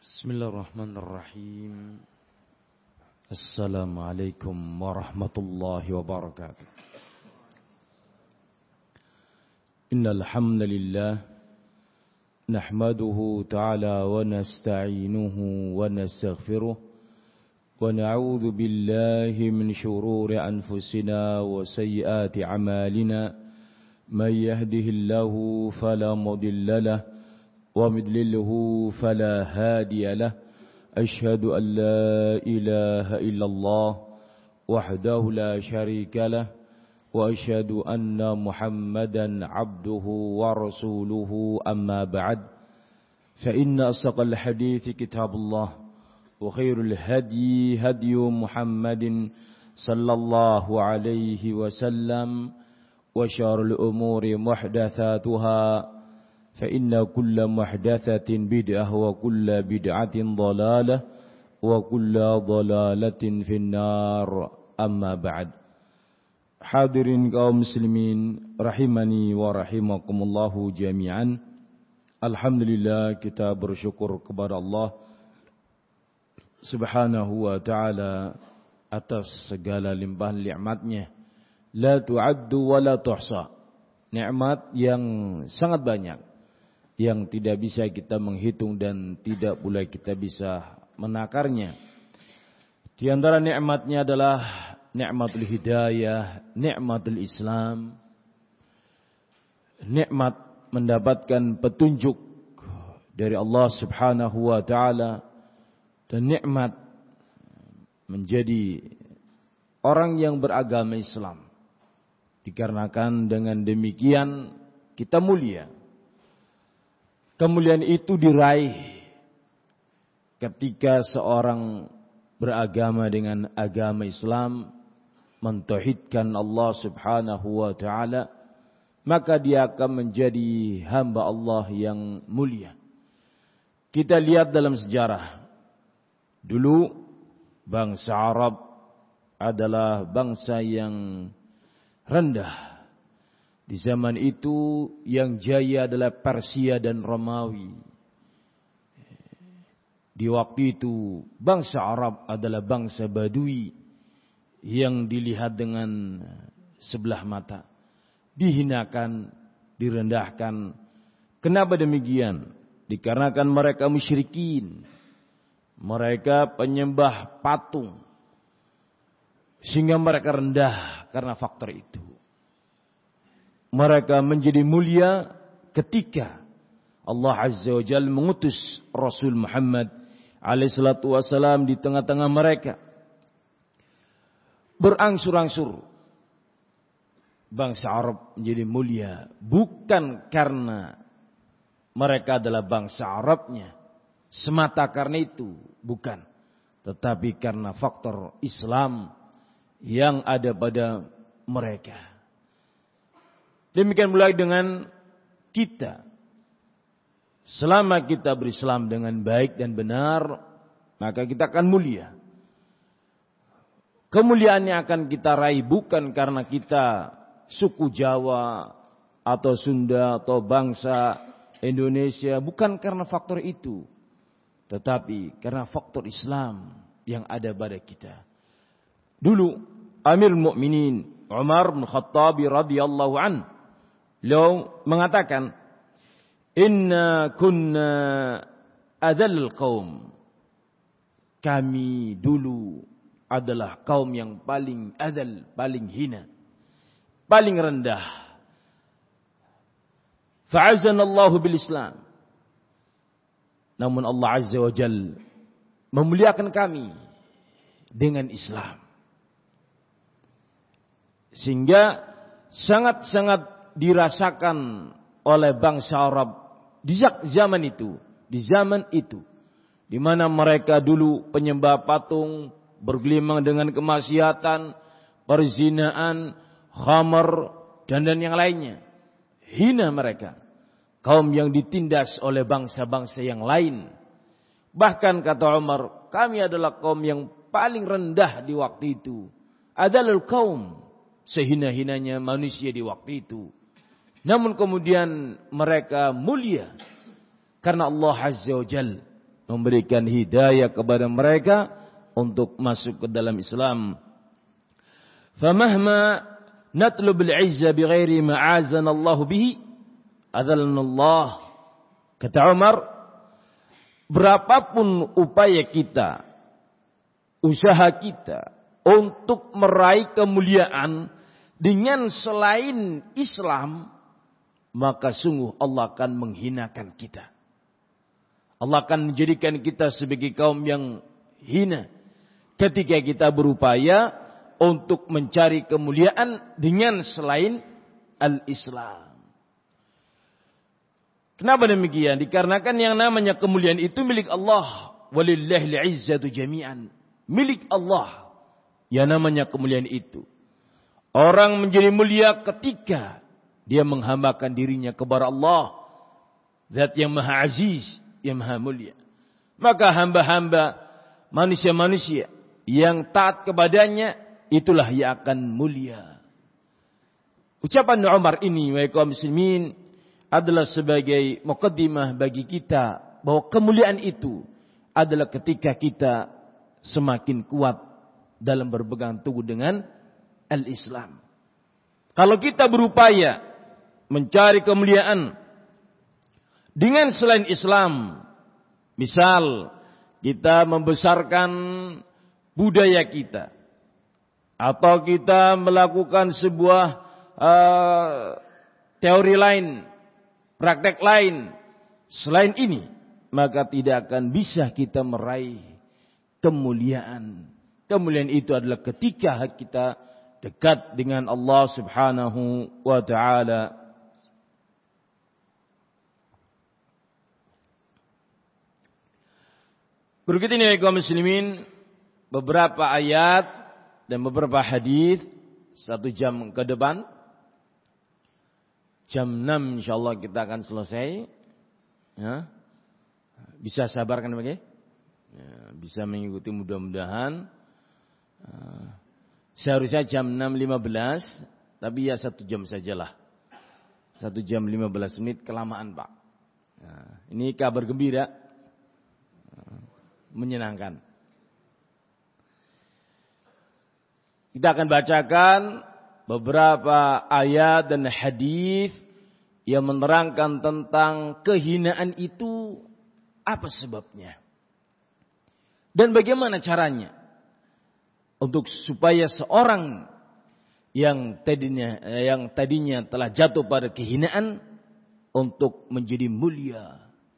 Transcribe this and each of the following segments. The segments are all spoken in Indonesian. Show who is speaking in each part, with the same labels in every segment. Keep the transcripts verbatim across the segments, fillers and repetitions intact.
Speaker 1: Bismillahirrahmanirrahim. Assalamualaikum warahmatullahi wabarakatuh. Innal hamdalillah nahmaduhu ta'ala wa nasta'inuhu wa nastaghfiruh wa na'udzu billahi min shururi anfusina wa sayyiati a'malina may yahdihillahu fala mudilla lahu ومضلله فلا هادي له أشهد أن لا إله إلا الله وحده لا شريك له وأشهد أن محمدا عبده ورسوله أما بعد فإن أصدق الحديث كتاب الله وخير الهدي هدي محمد صلى الله عليه وسلم وشر الأمور محدثاتها فإن كل محدثة بدعة وكل بدعة ضلالة وكل ضلالة في النار أما بعد. Hadirin kaum muslimin rahimani wa rahimakumullahu jami'an. Alhamdulillah, kita bersyukur kepada Allah Subhanahu wa ta'ala atas segala limpahan nikmatnya. La tu'addu wa la tuhsa. Nikmat yang sangat banyak, yang tidak bisa kita menghitung dan tidak pula kita bisa menakarnya. Di antara nikmatnya adalah nikmatul hidayah, nikmatul Islam, nikmat mendapatkan petunjuk dari Allah Subhanahu wa ta'ala, dan nikmat menjadi orang yang beragama Islam. Dikarenakan dengan demikian kita mulia. Kemuliaan itu diraih ketika seorang beragama dengan agama Islam, mentauhidkan Allah Subhanahu wa ta'ala, maka dia akan menjadi hamba Allah yang mulia. Kita lihat dalam sejarah, dulu bangsa Arab adalah bangsa yang rendah. Di zaman itu yang jaya adalah Persia dan Romawi. Di waktu itu bangsa Arab adalah bangsa Badui yang dilihat dengan sebelah mata, dihinakan, direndahkan. Kenapa demikian? Dikarenakan mereka musyrikin, mereka penyembah patung, sehingga mereka rendah karena faktor itu. Mereka menjadi mulia ketika Allah Azza wa Jalla mengutus Rasul Muhammad alaihi salatu wasalam di tengah-tengah mereka. Berangsur-angsur bangsa Arab menjadi mulia, bukan karena mereka adalah bangsa Arabnya semata karena itu, bukan, tetapi karena faktor Islam yang ada pada mereka. Demikian pula dengan kita. Selama kita berislam dengan baik dan benar, maka kita akan mulia. Kemuliaannya akan kita raih bukan karena kita suku Jawa atau Sunda atau bangsa Indonesia, bukan karena faktor itu, tetapi karena faktor Islam yang ada pada kita. Dulu Amirul Mukminin Umar bin Khattab radhiyallahu anhu beliau mengatakan, inna kunna adzal qaum. Kami dulu adalah kaum yang paling adzal, paling hina, paling rendah. Fa'azzanallahu bil Islam. Namun Allah Azza wa Jalla memuliakan kami dengan Islam. Sehingga sangat-sangat dirasakan oleh bangsa Arab di zaman itu, di zaman itu, di mana mereka dulu penyembah patung, bergelimang dengan kemaksiatan, perzinaan, khamar, dan dan yang lainnya. Hina mereka, kaum yang ditindas oleh bangsa-bangsa yang lain. Bahkan kata Umar, kami adalah kaum yang paling rendah di waktu itu. Adalah kaum sehina-hinanya manusia di waktu itu. Namun kemudian mereka mulia karena Allah Azza wa Jalla memberikan hidayah kepada mereka untuk masuk ke dalam Islam. Famahma natlubul izza bighairi ma'azana Allah bihi adzalna Allah. Kata Umar, berapapun upaya kita, usaha kita untuk meraih kemuliaan dengan selain Islam, maka sungguh Allah akan menghinakan kita. Allah akan menjadikan kita sebagai kaum yang hina ketika kita berupaya untuk mencari kemuliaan dengan selain al-Islam. Kenapa demikian? Dikarenakan yang namanya kemuliaan itu milik Allah. Walillahil izzatu jami'an. Milik Allah. Yang namanya kemuliaan itu. Orang menjadi mulia ketika dia menghambakan dirinya kepada Allah. Zat yang maha aziz, yang maha mulia. Maka hamba-hamba, manusia-manusia yang taat kepadanya, itulah yang akan mulia. Ucapan Umar ini, wahai kaum muslimin, adalah sebagai muqaddimah bagi kita bahwa kemuliaan itu adalah ketika kita semakin kuat dalam berpegang teguh dengan al-Islam. Kalau kita berupaya mencari kemuliaan dengan selain Islam, misal kita membesarkan budaya kita, atau kita melakukan sebuah uh, teori lain, praktek lain selain ini, maka tidak akan bisa kita meraih kemuliaan. Kemuliaan itu adalah ketika kita dekat dengan Allah Subhanahu wa taala. Berikut ini kaum muslimin beberapa ayat dan beberapa hadis satu jam ke depan. Jam enam insyaallah kita akan selesai. Ya. Bisa sabar kan Pak? Ya, bisa mengikuti mudah-mudahan. Uh, seharusnya jam enam lima belas, tapi ya satu jam sajalah. Satu jam lima belas menit kelamaan Pak. Ya, ini kabar gembira. Uh, menyenangkan. Kita akan bacakan beberapa ayat dan hadis yang menerangkan tentang kehinaan itu apa sebabnya dan bagaimana caranya untuk supaya seorang yang tadinya yang tadinya telah jatuh pada kehinaan untuk menjadi mulia.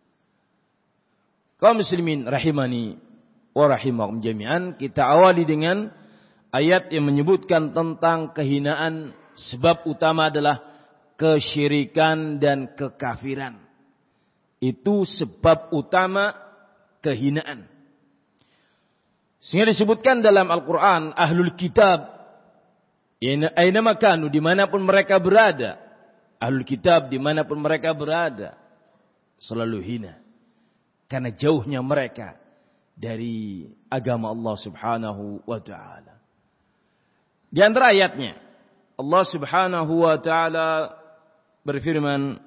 Speaker 1: Kaum muslimin rahimani wa rahimakum jami'an, kita awali dengan ayat yang menyebutkan tentang kehinaan. Sebab utama adalah kesyirikan dan kekafiran. Itu sebab utama kehinaan. Sehingga disebutkan dalam Al-Quran, Ahlul Kitab, aina makanu, dimanapun mereka berada. Ahlul Kitab, dimanapun mereka berada, selalu hina. Karena jauhnya mereka dari agama Allah Subhanahu wa ta'ala. Di antara ayatnya, Allah Subhanahu wa ta'ala berfirman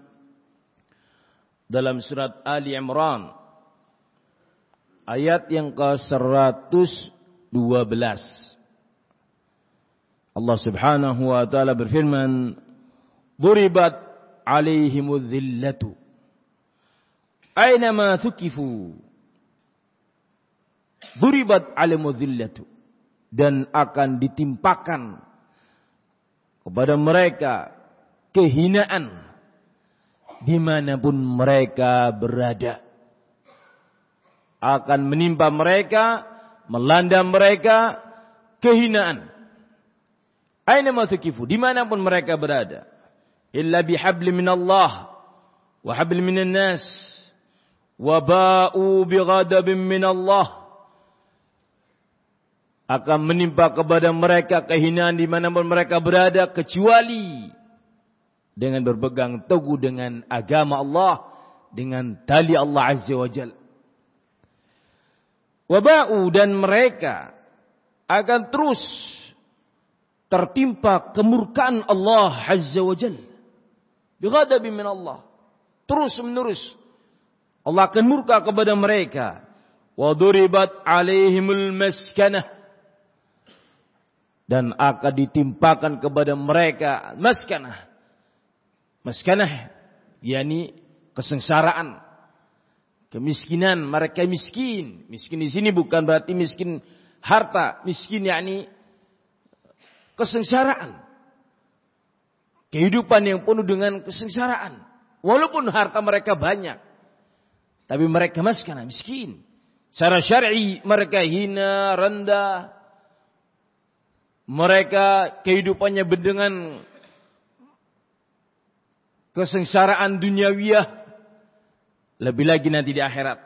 Speaker 1: dalam surat Ali Imran, ayat yang ke seratus dua belas. Allah Subhanahu wa ta'ala berfirman, "Duribat 'alaihimudz zillatu aynama thukifu." Duribat 'alaihimudz zillatu, dan akan ditimpakan kepada mereka kehinaan dimanapun mereka berada. Akan menimpa mereka, melanda mereka kehinaan. Aina ma thukifu, dimanapun mereka berada. Illa bihabli minallah wa habli minan nas wa ba'u bighadabin minallah. Akan menimpa kepada mereka kehinaan dimanapun mereka berada, kecuali dengan berpegang teguh dengan agama Allah, dengan tali Allah Azza wa Jalla. Waba'u, dan mereka akan terus tertimpa kemurkaan Allah Azza wa Jalla. Bighadabi min Allah. Terus menerus Allah akan murka kepada mereka wa duribat alaihimul maskanah, dan akan ditimpakan kepada mereka maskanah. Maskanah yakni kesengsaraan, kemiskinan, mereka miskin. Miskin di sini bukan berarti miskin harta, miskin yakni kesengsaraan. Kehidupan yang penuh dengan kesengsaraan. Walaupun harta mereka banyak, tapi mereka maskanah, miskin. Secara syar'i mereka hina, rendah. Mereka kehidupannya dengan kesengsaraan duniawiyah, lebih lagi nanti di akhirat.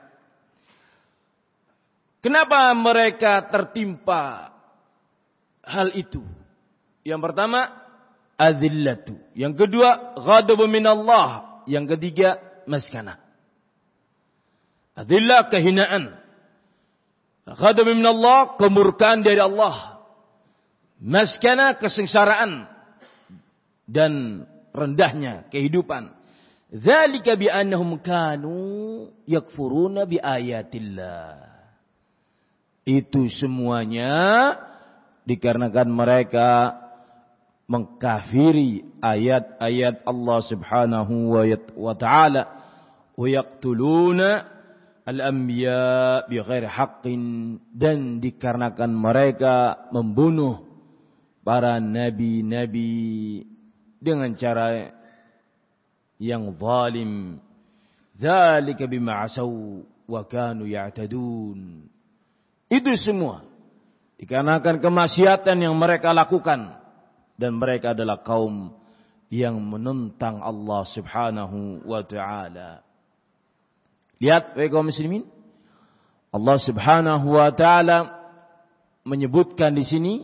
Speaker 1: Kenapa mereka tertimpa hal itu? Yang pertama, adzillatu. Yang kedua, ghadabu minallah. Yang ketiga, maskanah. Adzillah, kehinaan. Ghadabu minallah, kemurkaan dari Allah. Maskanah, kesengsaraan dan rendahnya kehidupan. Dzalika bi annahum kanu yakfuruna bi ayatillah. Itu semuanya dikarenakan mereka mengkafiri ayat-ayat Allah Subhanahu wa taala, wa yaqtuluna al-anbiya bighairi haqqin, dan dikarenakan mereka membunuh para nabi-nabi dengan cara yang zalim. Dzalika bima asaw wa kanu ya'tadun. Itu semua dikarenakan kemaksiatan yang mereka lakukan, dan mereka adalah kaum yang menentang Allah Subhanahu wa taala. Lihat wahai kaum muslimin, Allah Subhanahu wa taala menyebutkan di sini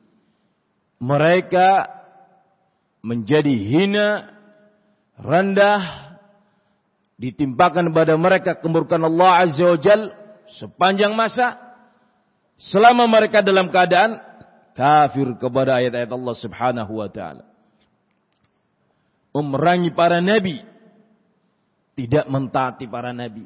Speaker 1: mereka menjadi hina, rendah, ditimpakan kepada mereka kemurkaan Allah Azza wa Jal sepanjang masa, selama mereka dalam keadaan kafir kepada ayat-ayat Allah Subhanahu wa taala. Memerangi para nabi, tidak mentaati para nabi,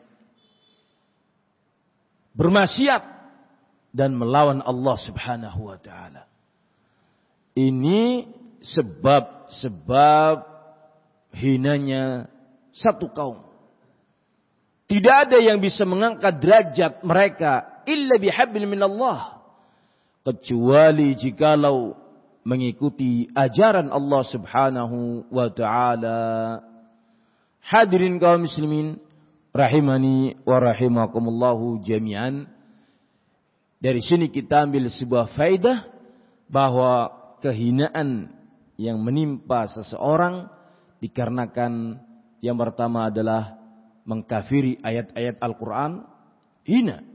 Speaker 1: bermaksiat dan melawan Allah Subhanahu wa taala. Ini sebab-sebab hinanya satu kaum. Tidak ada yang bisa mengangkat derajat mereka illa bihablin minallah, kecuali jikalau mengikuti ajaran Allah Subhanahu wa taala. Hadirin kaum muslimin rahimani wa rahimakumullahu jami'an. Dari sini kita ambil sebuah faedah bahwa kehinaan yang menimpa seseorang dikarenakan yang pertama adalah mengkafiri ayat-ayat Al-Quran, hina,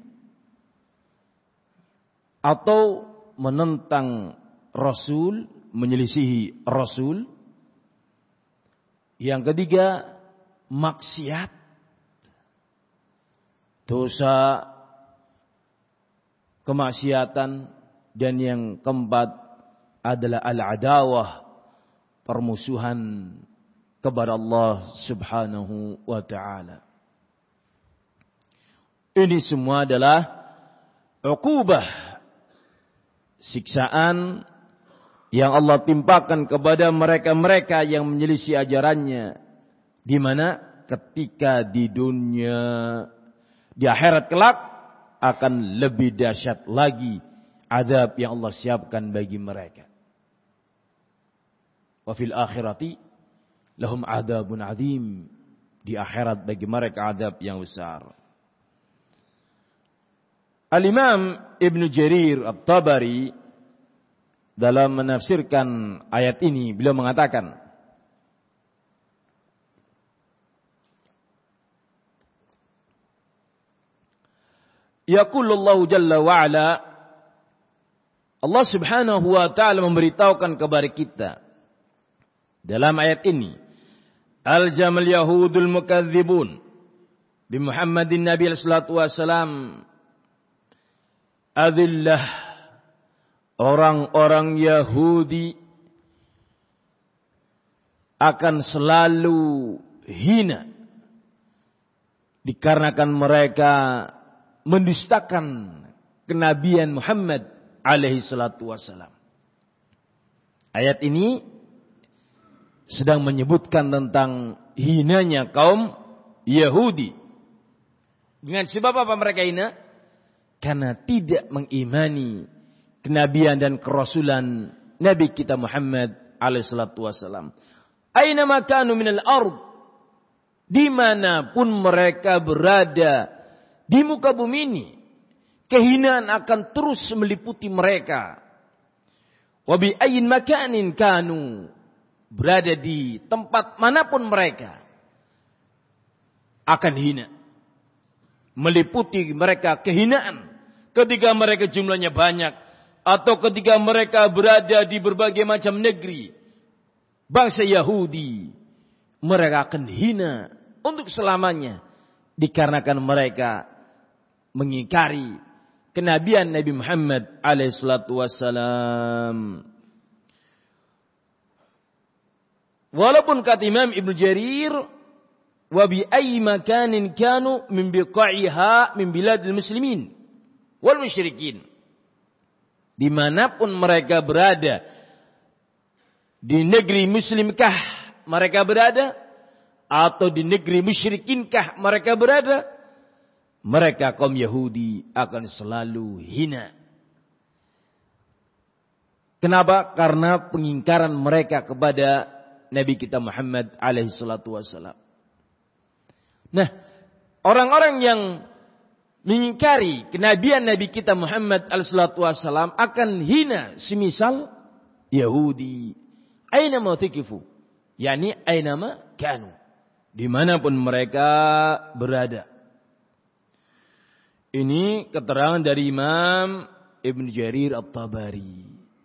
Speaker 1: atau menentang Rasul, menyelisihi Rasul. Yang ketiga, maksiat, dosa, kemaksiatan. Dan yang keempat adalah al-adawah, permusuhan kepada Allah Subhanahu wa taala. Ini semua adalah uqubah, siksaan yang Allah timpakan kepada mereka-mereka yang menyelisih ajarannya, di mana ketika di dunia, di akhirat kelak akan lebih dahsyat lagi azab yang Allah siapkan bagi mereka. Wa fil akhirati lahum adzabun adzim. Di akhirat bagi mereka azab yang besar. Al-Imam Ibn Jarir At-Tabari dalam menafsirkan ayat ini, beliau mengatakan, yaqulullahu jalla wa ala, Allah Subhanahu wa taala memberitahukan kepada kita dalam ayat ini, al-jamal yahudul mukadzibun bi Muhammadin Nabi sallallahu alaihi wasallam adillah, orang-orang Yahudi akan selalu hina dikarenakan mereka mendustakan kenabian Muhammad alaihi salatu wassalam. Ayat ini sedang menyebutkan tentang hinanya kaum Yahudi. Dengan sebab apa mereka hina? Karena tidak mengimani kenabian dan kerasulan Nabi kita Muhammad alaihi salatu wassalam. Aina ma kanu minal ard, dimanapun mereka berada di muka bumi ini, kehinaan akan terus meliputi mereka. Wa bi ayyin makanin kanu, berada di tempat manapun mereka akan hina. Meliputi mereka kehinaan ketika mereka jumlahnya banyak atau ketika mereka berada di berbagai macam negeri. Bangsa Yahudi mereka akan hina untuk selamanya dikarenakan mereka mengingkari kenabian Nabi Muhammad alaihi salatu wassalam. Walaupun kata Imam Ibnu Jarir, wa bi ayyi makanin kanu min biqa'iha min biladil muslimin wal musyrikin. Dimanapun mereka berada, di negeri muslimkah mereka berada, atau di negeri musyrikinkah mereka berada, mereka kaum Yahudi akan selalu hina. Kenapa? Karena pengingkaran mereka kepada Nabi kita Muhammad alaihi salatu wassalam. Nah, orang-orang yang mengingkari kenabian Nabi kita Muhammad alaihi salatu wassalam akan hina semisal Yahudi. Aina ma thiqifu, yakni aina ma kanu, dimanapun mereka berada. Ini keterangan dari Imam Ibn Jarir At-Tabari.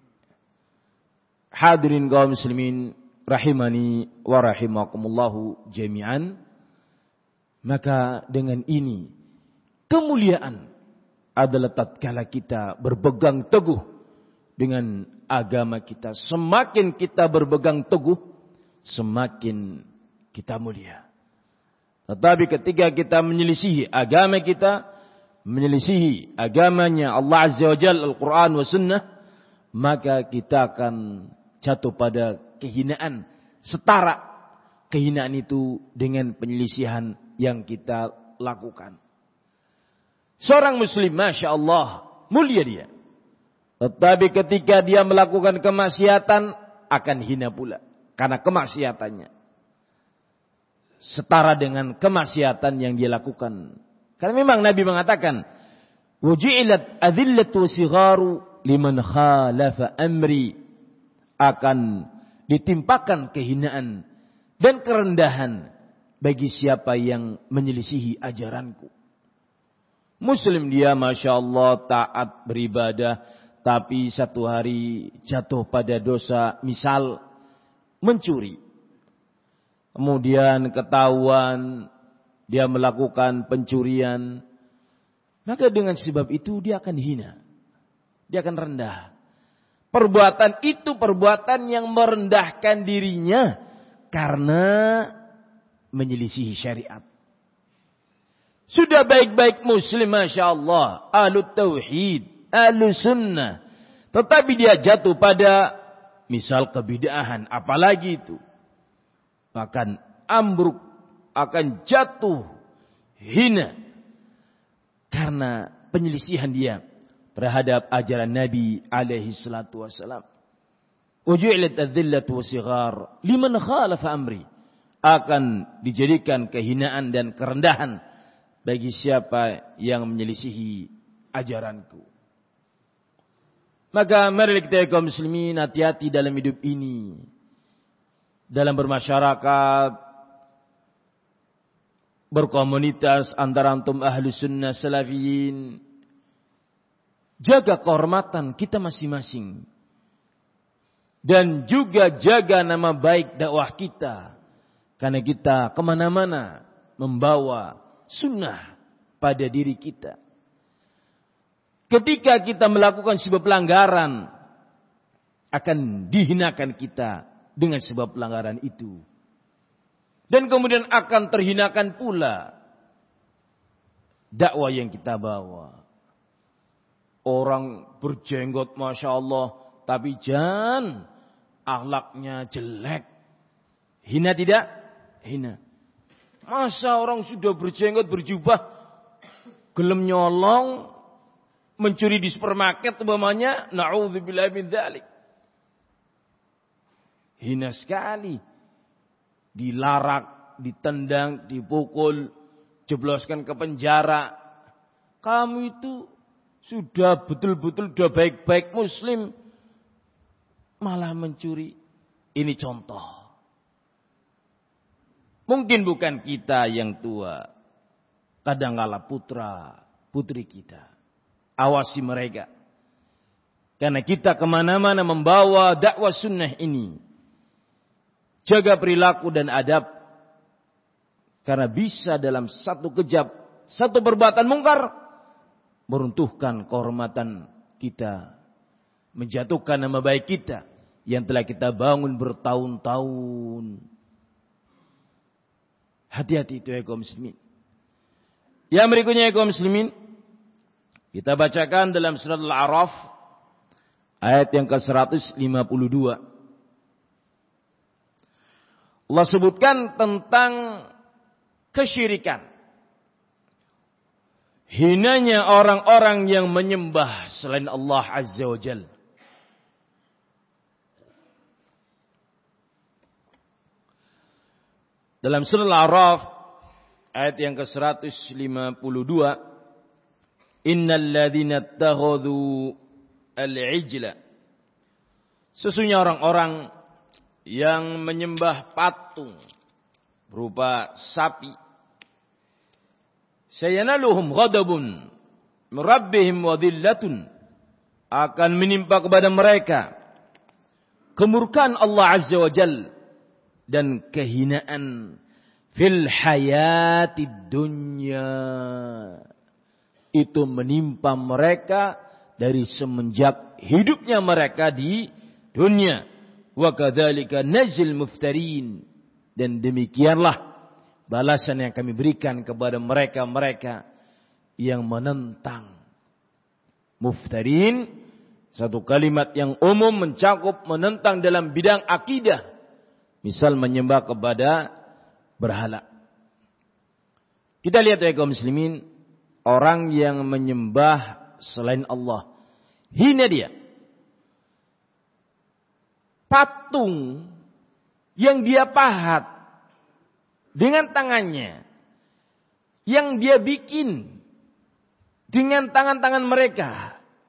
Speaker 1: Hadirin kaum muslimin rahimani wa rahimakumullahu jami'an. Maka dengan ini kemuliaan adalah tatkala kita berpegang teguh dengan agama kita. Semakin kita berpegang teguh, semakin kita mulia. Tetapi ketika kita menyelisihi agama kita, menyelisihi agamanya Allah Azza wa Jalla, Al-Quran wa Sunnah, maka kita akan jatuh pada kehinaan. Setara kehinaan itu dengan penyelisihan yang kita lakukan. Seorang muslim, Masya Allah, mulia dia. Tetapi ketika dia melakukan kemaksiatan, akan hina pula. Karena kemaksiatannya setara dengan kemaksiatan yang dia lakukan. Karena memang Nabi mengatakan, wujilat adillatu sigharu liman khalafa amri, akan ditimpakan kehinaan dan kerendahan bagi siapa yang menyelisihi ajaranku. Muslim dia, Masya Allah, taat beribadah, tapi satu hari jatuh pada dosa, misal mencuri. Kemudian ketahuan dia melakukan pencurian, maka dengan sebab itu dia akan hina, dia akan rendah. Perbuatan itu perbuatan yang merendahkan dirinya karena menyelisihi syariat. Sudah baik-baik muslim, Masya Allah, ahlu tauhid, ahlu sunnah, tetapi dia jatuh pada misal kebid'ahan, apalagi itu, akan ambruk, akan jatuh hina karena penyelisihan dia terhadap ajaran Nabi alaihi salatu wassalam. Uju'ilat adzillatu wasighar liman khalafa amri, akan dijadikan kehinaan dan kerendahan bagi siapa yang menyelisihi ajaranku. Maka mari kita kaum muslimin hati-hati dalam hidup ini, dalam bermasyarakat, berkomunitas antara antum ahlu sunnah salafiyin. Jaga kehormatan kita masing-masing. Dan juga jaga nama baik dakwah kita. Karena kita kemana-mana membawa sunnah pada diri kita. Ketika kita melakukan sebuah pelanggaran, akan dihinakan kita dengan sebab pelanggaran itu. Dan kemudian akan terhinakan pula dakwah yang kita bawa. Orang berjenggot Masya Allah, tapi jangan akhlaknya jelek. Hina tidak? Hina. Masa orang sudah berjenggot, berjubah, gelem nyolong, mencuri di supermarket umpamanya, na'udzubillah min dzalik. Hina sekali. Dilarak, ditendang, dipukul, jebloskan ke penjara. Kamu itu sudah betul-betul sudah baik-baik muslim, malah mencuri. Ini contoh. Mungkin bukan kita yang tua, kadangkala putra putri kita. Awasi mereka. Karena kita kemana-mana membawa dakwah sunnah ini. Jaga perilaku dan adab. Karena bisa dalam satu kejap, satu perbuatan mungkar, meruntuhkan kehormatan kita, menjatuhkan nama baik kita yang telah kita bangun bertahun-tahun. Hati-hati itu ya kaum muslimin. Yang berikutnya ya kaum muslimin, kita bacakan dalam surat Al-A'raf ayat yang ke seratus lima puluh dua. Allah sebutkan tentang kesyirikan. Hinanya orang-orang yang menyembah selain Allah Azza wa Jalla. Dalam surah Al-A'raf ayat yang ke seratus lima puluh dua, innal ladzina ittakhadhu al-ijla, sesungguhnya orang-orang yang menyembah patung berupa sapi, sayanaluhum ghadabun min rabbihim wa dhillatun, akan menimpa kepada mereka kemurkaan Allah Azza wa Jalla dan kehinaan fil hayatid dunya. Itu menimpa mereka dari semenjak hidupnya mereka di dunia. Wa kadzalika najzil muftarin, dan demikianlah balasan yang kami berikan kepada mereka-mereka yang menentang. Muftarin, satu kalimat yang umum mencakup menentang dalam bidang akidah. Misal menyembah kepada berhala. Kita lihat ya kaum muslimin, orang yang menyembah selain Allah, hina dia. Patung yang dia pahat dengan tangannya, yang dia bikin dengan tangan-tangan mereka,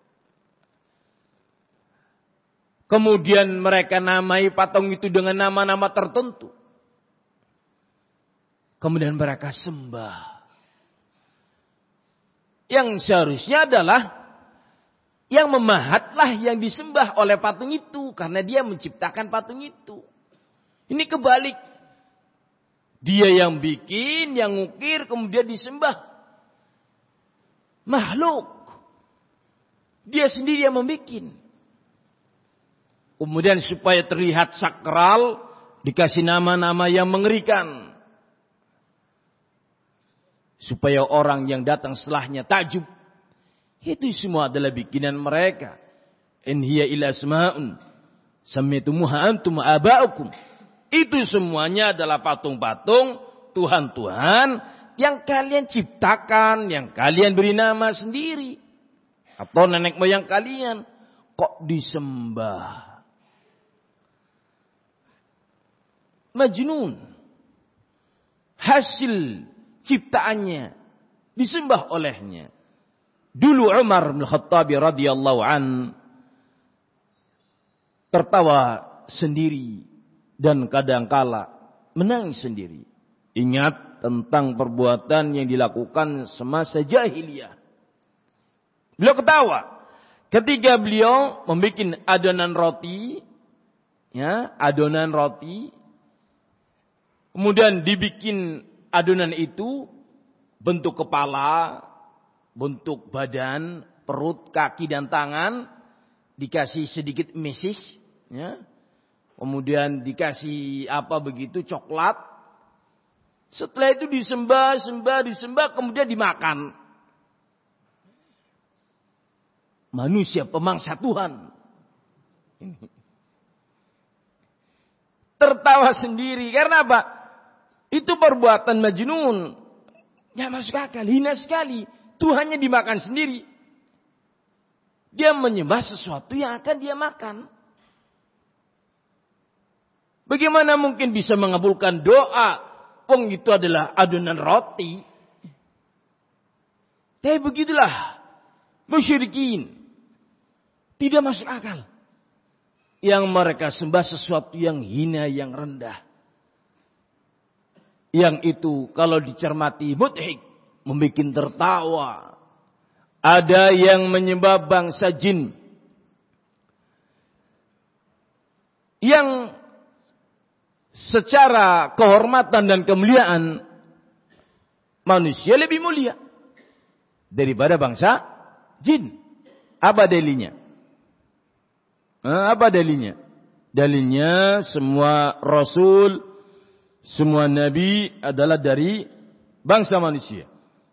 Speaker 1: kemudian mereka namai patung itu dengan nama-nama tertentu, kemudian mereka sembah. Yang seharusnya adalah yang memahatlah yang disembah oleh patung itu, karena dia menciptakan patung itu. Ini kebalik. Dia yang bikin, yang ngukir, kemudian disembah. Makhluk. Dia sendiri yang membikin. Kemudian supaya terlihat sakral, dikasih nama-nama yang mengerikan. Supaya orang yang datang setelahnya takjub. Itu semua adalah bikinan mereka. In hiya illa asma'un sammaytumuha antum aba'ukum. Itu semuanya adalah patung-patung, Tuhan-Tuhan yang kalian ciptakan, yang kalian beri nama sendiri. Atau nenek moyang kalian. Kok disembah? Majnun. Hasil ciptaannya disembah olehnya. Dulu Umar bin Khattab radhiyallahu an tertawa sendiri dan kadangkala menangis sendiri. Ingat tentang perbuatan yang dilakukan semasa jahiliyah. Beliau ketawa ketika beliau membuat adonan roti, ya, adonan roti. Kemudian dibikin adonan itu bentuk kepala, bentuk badan, perut, kaki dan tangan, dikasih sedikit mesis, ya. Kemudian dikasih apa begitu coklat. Setelah itu disembah, sembah, disembah, kemudian dimakan. manusia pemangsa Tuhan. Tertawa sendiri. Karena apa? Itu perbuatan majnun. Ya masuk akal. Hina sekali. Tuhannya dimakan sendiri. Dia menyembah sesuatu yang akan dia makan. Bagaimana mungkin bisa mengabulkan doa? Wong itu adalah adonan roti. Tapi begitulah. Musyrikin. Tidak masuk akal. Yang mereka sembah sesuatu yang hina, yang rendah. Yang itu kalau dicermati mudhik. Membuat tertawa. Ada yang menyembah bangsa jin. Yang secara kehormatan dan kemuliaan. Manusia lebih mulia. Daripada bangsa jin. Apa dalilnya? Apa dalilnya? Dalilnya semua rasul, semua nabi adalah dari bangsa manusia.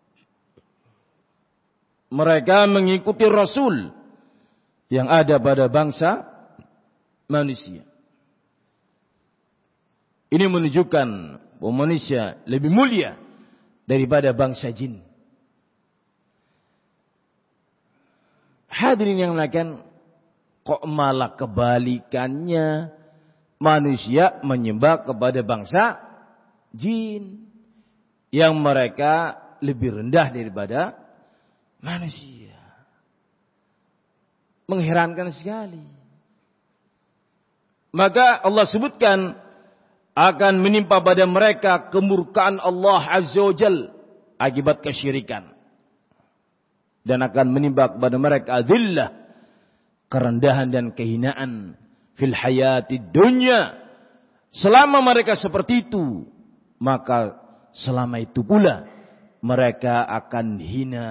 Speaker 1: Mereka mengikuti rasul yang ada pada bangsa manusia. Ini menunjukkan bahwa manusia lebih mulia daripada bangsa jin. Hadirin yang melakukan, kok malah kebalikannya, manusia menyembah kepada bangsa jin yang mereka lebih rendah daripada manusia. Mengherankan sekali. Maka Allah sebutkan akan menimpa pada mereka kemurkaan Allah Azza wa Jal akibat kesyirikan. Dan akan menimpa kepada mereka adillah, kerendahan dan kehinaan fil hayati dunya. Selama mereka seperti itu, maka selama itu pula mereka akan hina.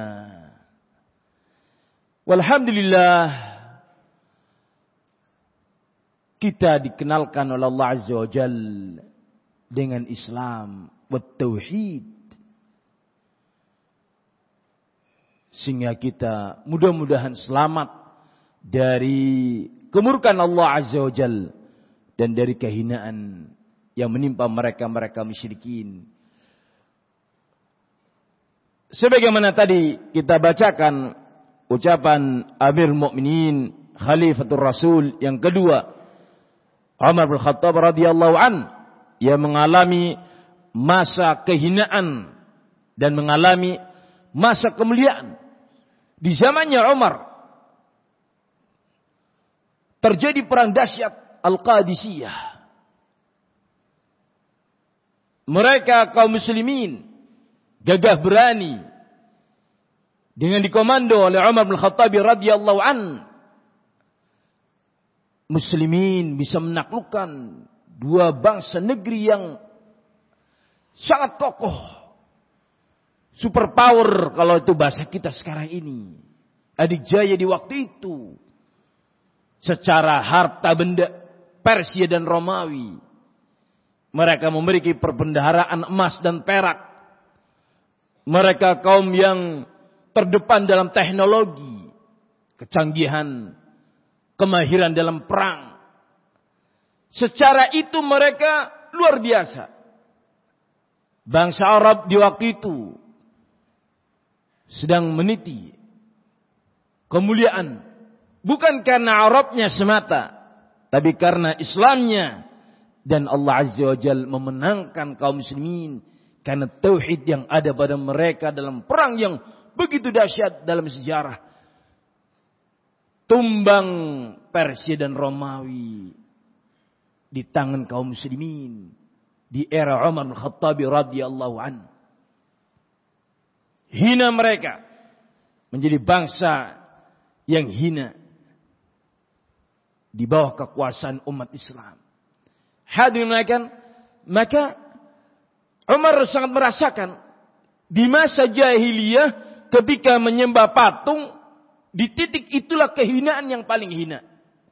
Speaker 1: Walhamdulillah, kita dikenalkan oleh Allah Azza wa Jal dengan Islam wa tauhid. Sehingga kita mudah-mudahan selamat dari kemurkaan Allah Azza wa Jal dan dari kehinaan yang menimpa mereka-mereka musyrikin. Sebagaimana tadi kita bacakan ucapan Amirul Mukminin Khalifatul Rasul yang kedua, Umar bin Khattab radhiyallahu an, yang mengalami masa kehinaan dan mengalami masa kemuliaan. Di zamannya Umar terjadi perang dahsyat Al-Qadisiyah. Mereka kaum muslimin gagah berani dengan dikomando oleh Umar bin Khattab radhiyallahu an. Muslimin bisa menaklukkan dua bangsa negeri yang sangat kokoh. Superpower kalau itu bahasa kita sekarang ini. Adijaya di waktu itu. Secara harta benda Persia dan Romawi. Mereka memiliki perbendaharaan emas dan perak. Mereka kaum yang terdepan dalam teknologi. Kecanggihan. Kemahiran dalam perang. Secara itu mereka luar biasa. Bangsa Arab di waktu itu sedang meniti kemuliaan. Bukan karena Arabnya semata, tapi karena Islamnya. Dan Allah Azza wa Jal memenangkan kaum muslimin karena tauhid yang ada pada mereka dalam perang yang begitu dahsyat dalam sejarah. Tumbang Persia dan Romawi di tangan kaum muslimin di era Umar bin Khattab radhiyallahu anhu. Hina mereka menjadi bangsa yang hina di bawah kekuasaan umat Islam. Hadirin sekalian, maka Umar sangat merasakan di masa jahiliyah ketika menyembah patung, di titik itulah kehinaan yang paling hina.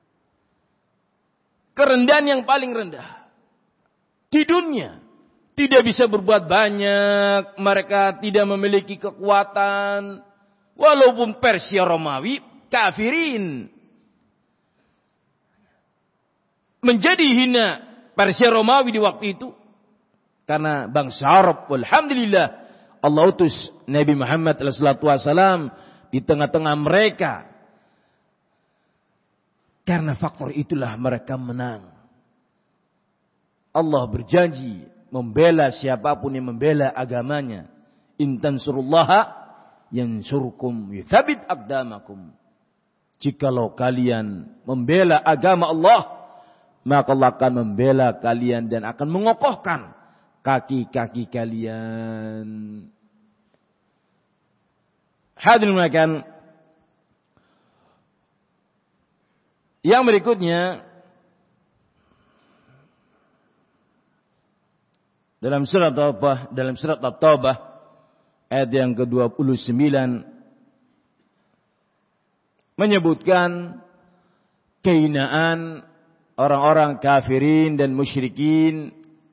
Speaker 1: Kerendahan yang paling rendah. Di dunia tidak bisa berbuat banyak, mereka tidak memiliki kekuatan. Walaupun Persia Romawi kafirin. Menjadi hina Persia Romawi di waktu itu karena bangsa Arab. Alhamdulillah Allah utus Nabi Muhammad sallallahu alaihi wasallam di tengah-tengah mereka. Karena faktor itulah mereka menang. Allah berjanji membela siapapun yang membela agamanya. In tansurullaha yansurkum yuthabbit aqdamakum. Jikalau kalian membela agama Allah, maka Allah akan membela kalian dan akan mengokohkan kaki-kaki kalian. Hadirin sekalian, yang berikutnya dalam surat Taubah, dalam surat At-Taubah ayat yang ke dua puluh sembilan menyebutkan kehinaan orang-orang kafirin dan musyrikin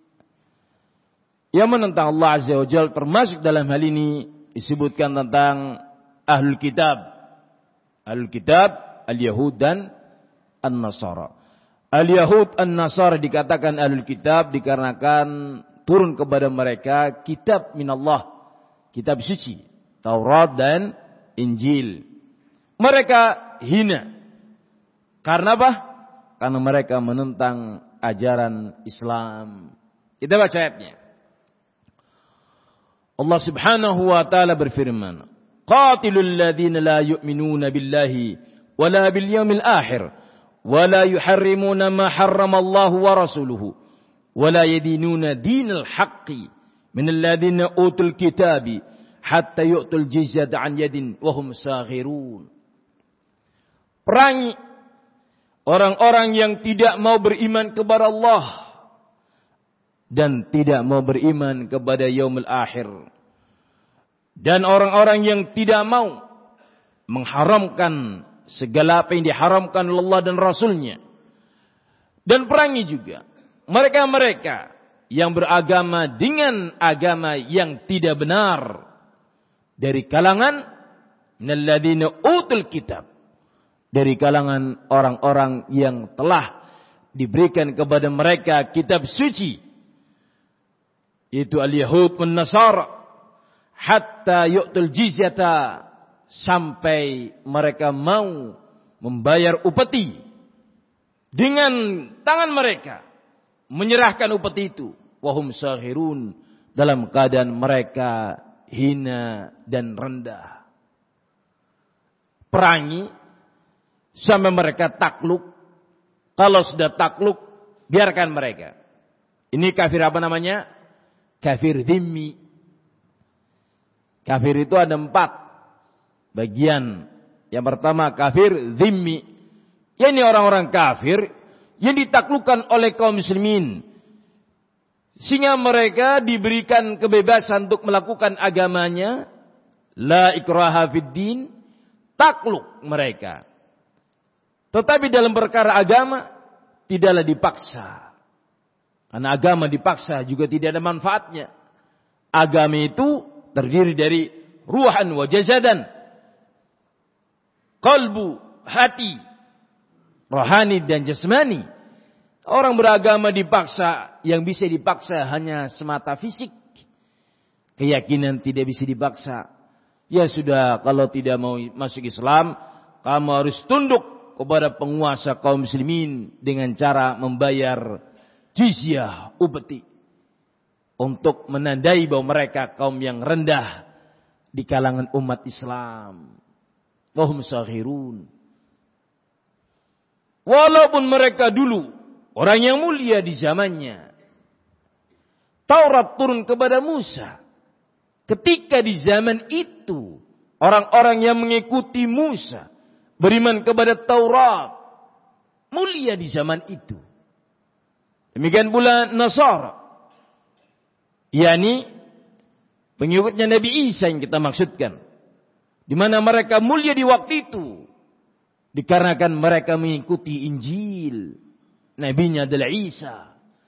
Speaker 1: yang menentang Allah Azza wa Jalla, termasuk dalam hal ini disebutkan tentang Ahlul Kitab. Ahlul Kitab, Al-Yahud dan An-Nasara. Al-Yahud, An-Nasara dikatakan Ahlul Kitab dikarenakan turun kepada mereka kitab minallah, kitab suci, Taurat dan Injil. Mereka hina. Karena apa? Karena mereka menentang ajaran Islam. Kita baca ayatnya. Allah Subhanahu wa taala berfirman, "Qatilul ladzina la yu'minuna billahi wala bil yaumil akhir wala yuharrimuna ma harramallahu wa rasuluhu wala yadinuna dinal haqqi minal ladzina utul kitabi hatta yu'tul jizyata an yadin wa hum saghirun." Perangi orang-orang yang tidak mau beriman kepada Allah dan tidak mau beriman kepada yaumul akhir, dan orang-orang yang tidak mau mengharamkan segala apa yang diharamkan oleh Allah dan Rasulnya. Dan perangi juga mereka-mereka yang beragama dengan agama yang tidak benar dari kalangan minalladzina utul kitab, dari kalangan orang-orang yang telah diberikan kepada mereka kitab suci, yaitu al-Yahud wan Nasara, hatta yu'tul jizyata, sampai mereka mau membayar upeti dengan tangan mereka, menyerahkan upeti itu, wahum saghirun, dalam keadaan mereka hina dan rendah. Perangi sampai mereka takluk. Kalau sudah takluk, biarkan mereka. Ini kafir apa namanya? Kafir dhimmi. Kafir itu ada empat bagian. Yang pertama kafir dhimmi. Ini orang-orang kafir yang ditaklukkan oleh kaum muslimin, sehingga mereka diberikan kebebasan untuk melakukan agamanya. La ikraha fid din, takluk mereka. Tetapi dalam perkara agama tidaklah dipaksa. Karena agama dipaksa juga tidak ada manfaatnya. Agama itu terdiri dari ruhan wa jasadan, qalbu, hati, rohani dan jasmani. Orang beragama dipaksa, yang bisa dipaksa hanya semata fisik. Keyakinan tidak bisa dipaksa. Ya sudah, kalau tidak mau masuk Islam, kamu harus tunduk kepada penguasa kaum muslimin dengan cara membayar jizyah, upeti, untuk menandai bahwa mereka kaum yang rendah di kalangan umat Islam. Wahum saghirun. Walaupun mereka dulu orang yang mulia di zamannya. Taurat turun kepada Musa. Ketika di zaman itu orang-orang yang mengikuti Musa, beriman kepada Taurat, mulia di zaman itu. Demikian pula Nasara, yakni pengikutnya Nabi Isa yang kita maksudkan, di mana mereka mulia di waktu itu dikarenakan mereka mengikuti Injil. Nabinya adalah Isa.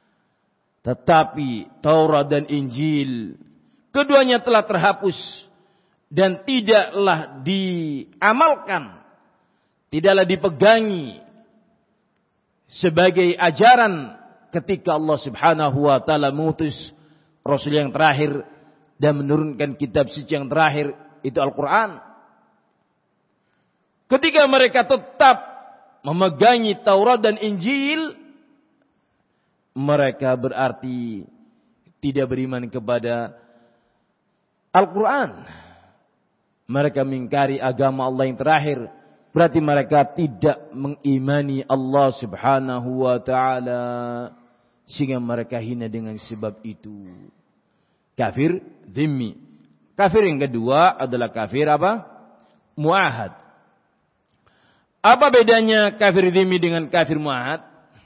Speaker 1: Tetapi Taurat dan Injil keduanya telah terhapus dan tidaklah diamalkan tidaklah dipegangi sebagai ajaran ketika Allah Subhanahu wa taala mengutus Rasul yang terakhir dan menurunkan kitab suci yang terakhir, itu Al-Quran. Ketika mereka tetap memegangi Taurat dan Injil, mereka berarti tidak beriman kepada Al-Quran. Mereka mengingkari agama Allah yang terakhir, berarti mereka tidak mengimani Allah Subhanahu wa taala, sehingga mereka hina dengan sebab itu. Kafir dhimmi. Kafir yang kedua adalah kafir apa? Muahad. Apa bedanya kafir dhimmi dengan kafir muahad?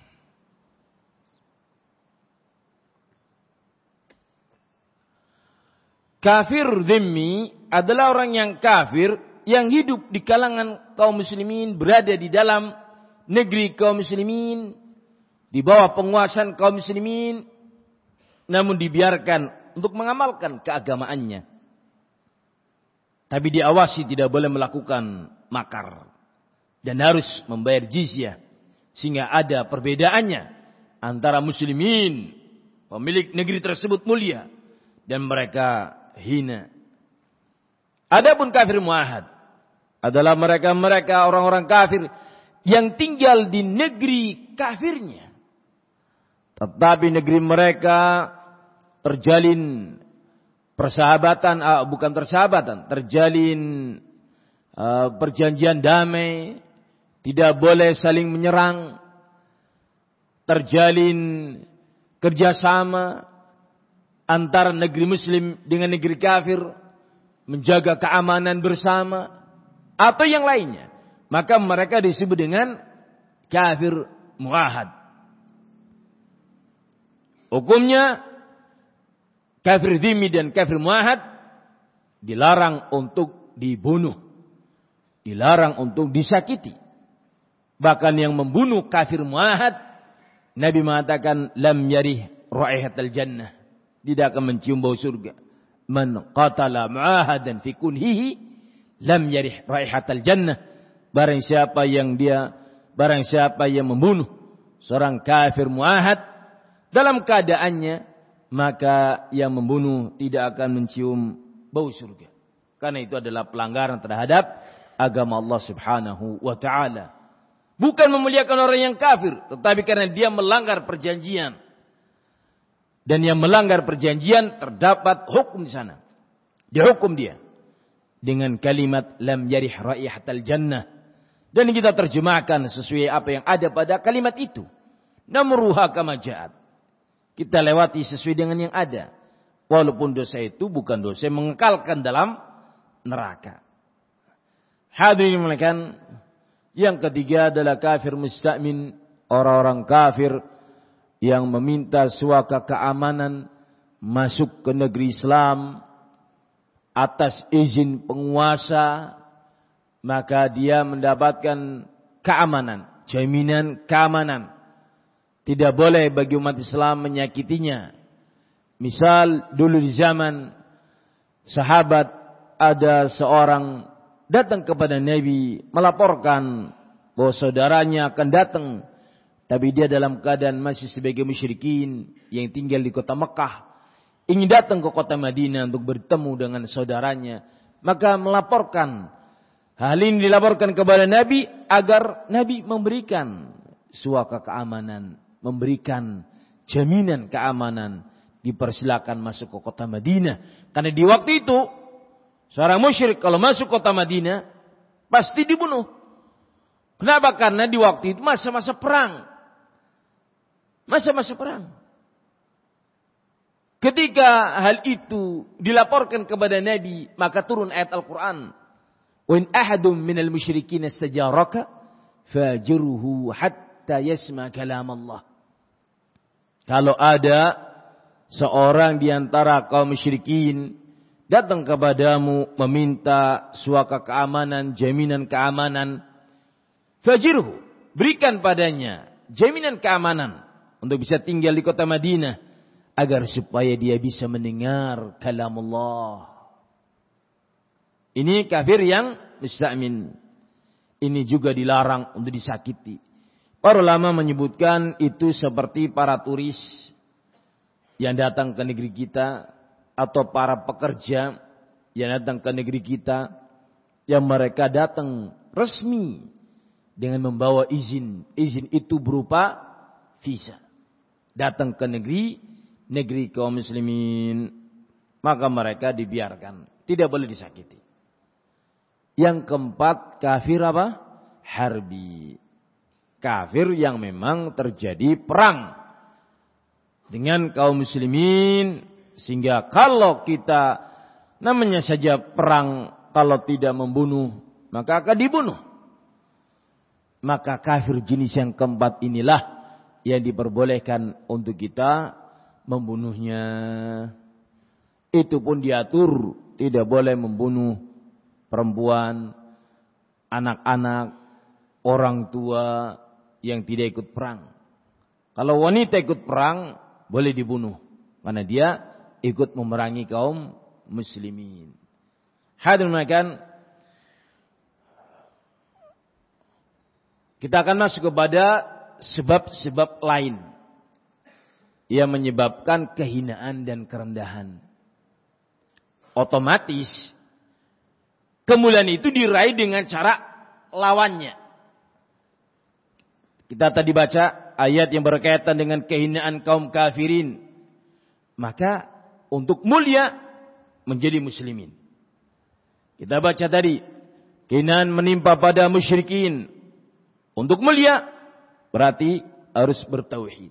Speaker 1: Kafir dhimmi adalah orang yang kafir yang hidup di kalangan kaum muslimin, berada di dalam negeri kaum muslimin, di bawah penguasaan kaum muslimin, namun dibiarkan untuk mengamalkan keagamaannya. Tapi diawasi, tidak boleh melakukan makar dan harus membayar jizyah, sehingga ada perbedaannya antara muslimin, pemilik negeri tersebut mulia, dan mereka hina. Adapun kafir muahad adalah mereka-mereka orang-orang kafir yang tinggal di negeri kafirnya, tetapi negeri mereka terjalin persahabatan, uh, bukan persahabatan, terjalin uh, perjanjian damai, tidak boleh saling menyerang, terjalin kerjasama antara negeri muslim dengan negeri kafir, menjaga keamanan bersama, atau yang lainnya. Maka mereka disebut dengan kafir muahad. Hukumnya kafir dhimmi dan kafir muahad dilarang untuk dibunuh, dilarang untuk disakiti. Bahkan yang membunuh kafir muahad, Nabi mengatakan lam yarih raihatal jannah, tidak akan mencium bau surga. Man qatala muahadan fi kunhihi lam yarih raihatal jannah. Barang siapa yang dia barang siapa yang membunuh seorang kafir muahad dalam keadaannya, maka yang membunuh tidak akan mencium bau surga. Karena itu adalah pelanggaran terhadap agama Allah Subhanahu wa taala. Bukan memuliakan orang yang kafir, tetapi karena dia melanggar perjanjian. Dan yang melanggar perjanjian terdapat hukum di sana. Dihukum dia dengan kalimat lam yarih raihatal jannah. Dan kita terjemahkan sesuai apa yang ada pada kalimat itu. Namruha kama ja'at. Kita lewati sesuai dengan yang ada. Walaupun dosa itu bukan dosa yang mengekalkan dalam neraka. Hadirin sekalian, yang ketiga adalah kafir musta'min, orang-orang kafir yang meminta suaka keamanan masuk ke negeri Islam atas izin penguasa, maka dia mendapatkan keamanan, jaminan keamanan. Tidak boleh bagi umat Islam menyakitinya. Misal dulu di zaman sahabat ada seorang datang kepada Nabi melaporkan bahwa saudaranya akan datang, tapi dia dalam keadaan masih sebagai musyrikin yang tinggal di kota Mekah, ingin datang ke kota Madinah untuk bertemu dengan saudaranya, maka melaporkan. Hal ini dilaporkan kepada Nabi agar Nabi memberikan suaka keamanan, memberikan jaminan keamanan, dipersilakan masuk ke kota Madinah. Karena di waktu itu seorang musyrik kalau masuk kota Madinah pasti dibunuh. Kenapa? Karena di waktu itu masa-masa perang. Masa-masa perang. Ketika hal itu dilaporkan kepada Nabi, maka turun ayat Al-Quran. Wa in ahadun minal musyrikin istajaraka fajirhu hatta yasma kalam Allah. Kalau ada seorang di antara kaum musyrikin datang kepadamu meminta suaka keamanan, jaminan keamanan, fajirhu, berikan padanya jaminan keamanan untuk bisa tinggal di kota Madinah, agar supaya dia bisa mendengar kalam Allah. Ini kafir yang musta'min. ini juga dilarang untuk disakiti. Para ulama menyebutkan itu seperti para turis yang datang ke negeri kita atau para pekerja yang datang ke negeri kita yang mereka datang resmi dengan membawa izin. Izin itu berupa visa. Datang ke negeri, negeri kaum muslimin, maka mereka dibiarkan. Tidak boleh disakiti. Yang keempat, kafir apa? Harbi. Kafir yang memang terjadi perang dengan kaum muslimin. Sehingga kalau kita namanya saja perang, kalau tidak membunuh, maka akan dibunuh. Maka kafir jenis yang keempat inilah yang diperbolehkan untuk kita membunuhnya. Itu pun diatur, tidak boleh membunuh perempuan, anak-anak, orang tua yang tidak ikut perang. Kalau wanita ikut perang, boleh dibunuh. Karena dia ikut memerangi kaum muslimin. Hadirin sekalian, kita akan masuk kepada sebab-sebab lain yang menyebabkan kehinaan dan kerendahan. Otomatis kemuliaan itu diraih dengan cara lawannya. Kita tadi baca ayat yang berkaitan dengan kehinaan kaum kafirin. Maka untuk mulia menjadi muslimin. Kita baca tadi kehinaan menimpa pada musyrikin. Untuk mulia berarti harus bertauhid.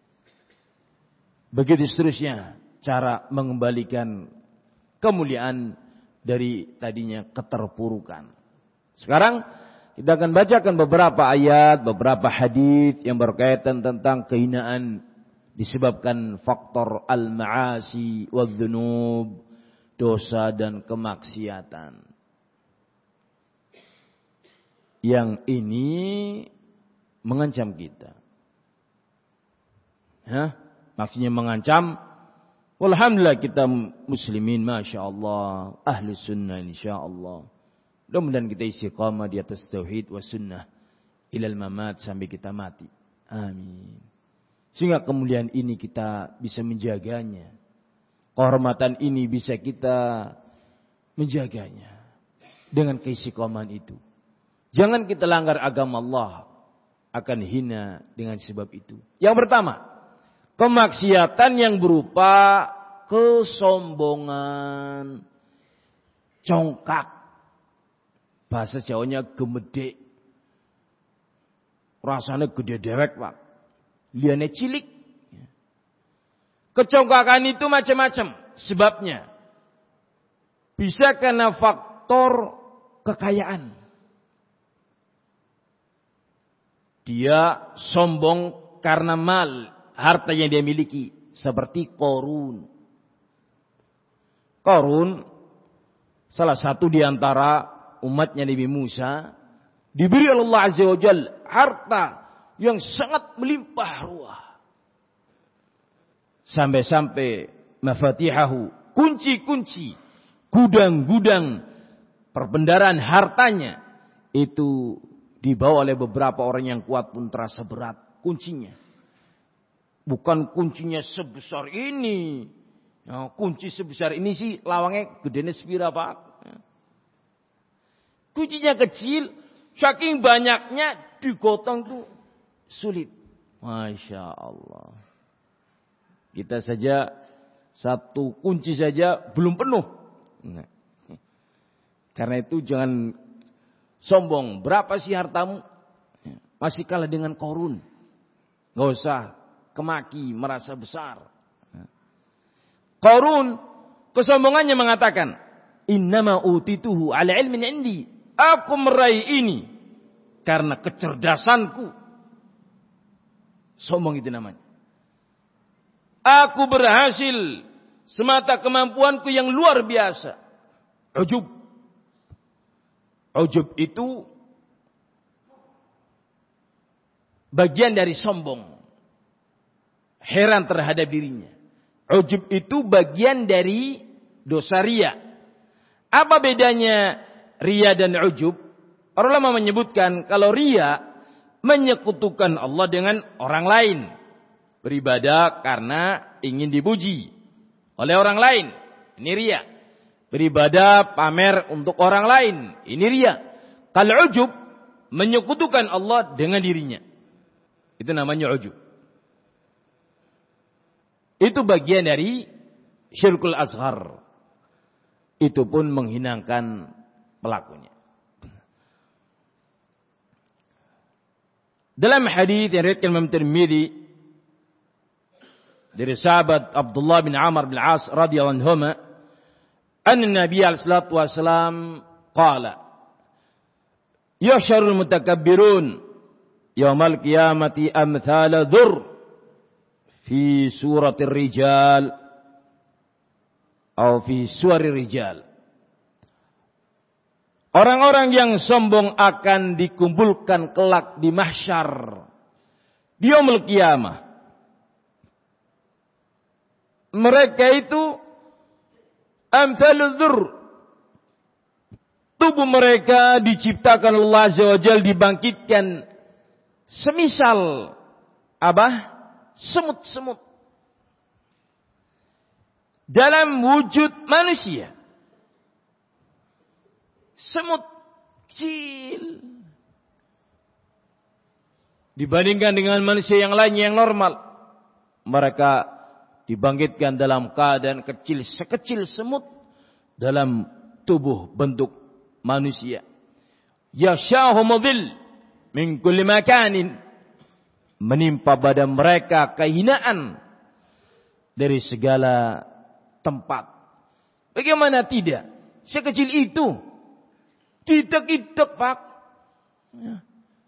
Speaker 1: Begitu seterusnya cara mengembalikan kemuliaan dari tadinya keterpurukan. Sekarang kita akan bacakan beberapa ayat, beberapa hadis yang berkaitan tentang kehinaan disebabkan faktor al-ma'asi wadz-dzunub, dosa dan kemaksiatan. Yang ini mengancam kita. Hah? Maksudnya mengancam. Alhamdulillah kita muslimin, masya Allah, ahli sunnah insya Allah. Mudah-mudahan kita istiqamah di atas tauhid wa sunnah ilal mamat sampai kita mati. Amin. Sehingga kemuliaan ini kita bisa menjaganya. Kehormatan ini bisa kita menjaganya dengan keistiqamahan itu. Jangan kita langgar agama Allah, akan hina dengan sebab itu. Yang pertama, kemaksiatan yang berupa kesombongan, congkak, bahasa Jawanya gemedek, rasanya gede dewek pak, liane cilik. Kecongkakan itu macam-macam sebabnya. Bisa karena faktor kekayaan. Dia sombong karena mal, harta yang dia miliki. Seperti Qarun. Qarun, salah satu di antara umatnya Nabi Musa, diberi oleh Allah Azza wa Jalla harta yang sangat melimpah ruah. Sampai-sampai mafatihahu, kunci-kunci, gudang-gudang perbendaharaan hartanya itu dibawa oleh beberapa orang yang kuat pun terasa berat kuncinya. Bukan kuncinya sebesar ini. Nah, kunci sebesar ini sih lawangnya gedenya sepira pak. Kuncinya kecil, saking banyaknya digotong tuh sulit. Masya Allah. Kita saja satu kunci saja belum penuh. Nah. Karena itu jangan sombong. Berapa sih hartamu? Masih kalah dengan Qarun. Gak usah kemaki, merasa besar. Qarun kesombongannya mengatakan, innama utituhu ala ilmin indi. Aku meraih ini karena kecerdasanku. Sombong itu namanya. Aku berhasil semata kemampuanku yang luar biasa. Ujub. Ujub itu bagian dari sombong. Heran terhadap dirinya. Ujub itu bagian dari dosa riya. Apa bedanya riya dan ujub? Para ulama menyebutkan kalau riya menyekutukan Allah dengan orang lain. Beribadah karena ingin dipuji oleh orang lain. Ini riya. Beribadah pamer untuk orang lain. Ini riya. Kalau ujub menyekutukan Allah dengan dirinya. Itu namanya ujub. Itu bagian dari syirkul asghar. Itu pun menghinakan pelakunya. Dalam hadis yang diriwayatkan Imam Tirmidzi dari sahabat Abdullah bin Amr bin As radhiyallahu anhuma, anna Nabi alaihi salatu wasallam qala, yahsyarul mutakabbirun yaumal qiyamati amthala dhur fi suratir rijal atau fi suwarir rijal. Orang-orang yang sombong akan dikumpulkan kelak di mahsyar di yaumul qiyamah. Mereka itu amthaludz dzur. Tubuh mereka diciptakan Allah Azza wa Jalla, dibangkitkan semisal apa? Semut-semut dalam wujud manusia. Semut kecil dibandingkan dengan manusia yang lainnya yang normal. Mereka dibangkitkan dalam keadaan kecil, sekecil semut dalam tubuh bentuk manusia. Yasyahumudil min kulli makanin, menimpa badan mereka kehinaan dari segala tempat. Bagaimana tidak? Sekecil itu ditek-itek, Pak. Ya.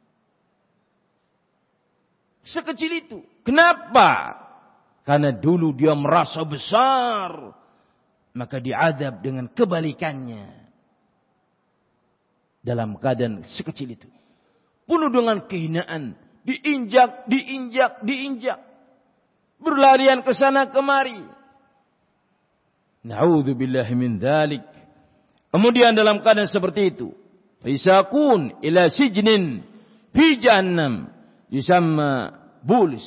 Speaker 1: Sekecil itu. Kenapa? Karena dulu dia merasa besar, maka diadab dengan kebalikannya. Dalam keadaan sekecil itu, penuh dengan kehinaan, diinjak, diinjak, diinjak, berlarian ke sana kemari. Na'udzubillahi min dzalik. Kemudian dalam keadaan seperti itu, isakun ila sijnin fi jahannam yusamma bulis.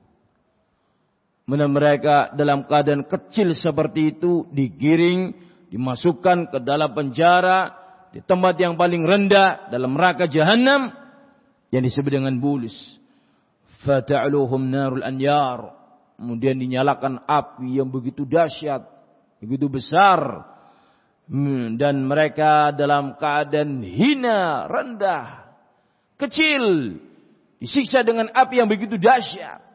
Speaker 1: Mana mereka dalam keadaan kecil seperti itu digiring, dimasukkan ke dalam penjara di tempat yang paling rendah dalam neraka jahanam yang disebut dengan bulis. Fata'luhum narul anyar. Kemudian dinyalakan api yang begitu dahsyat, begitu besar. Dan mereka dalam keadaan hina, rendah, kecil, disiksa dengan api yang begitu dahsyat.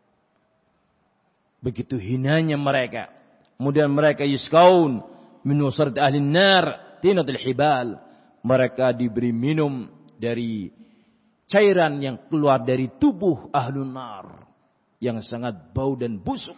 Speaker 1: Begitu hinanya mereka. Kemudian mereka yuskaun min wasarati ahli nar tinatul hibal. Mereka diberi minum dari cairan yang keluar dari tubuh ahlun nar yang sangat bau dan busuk.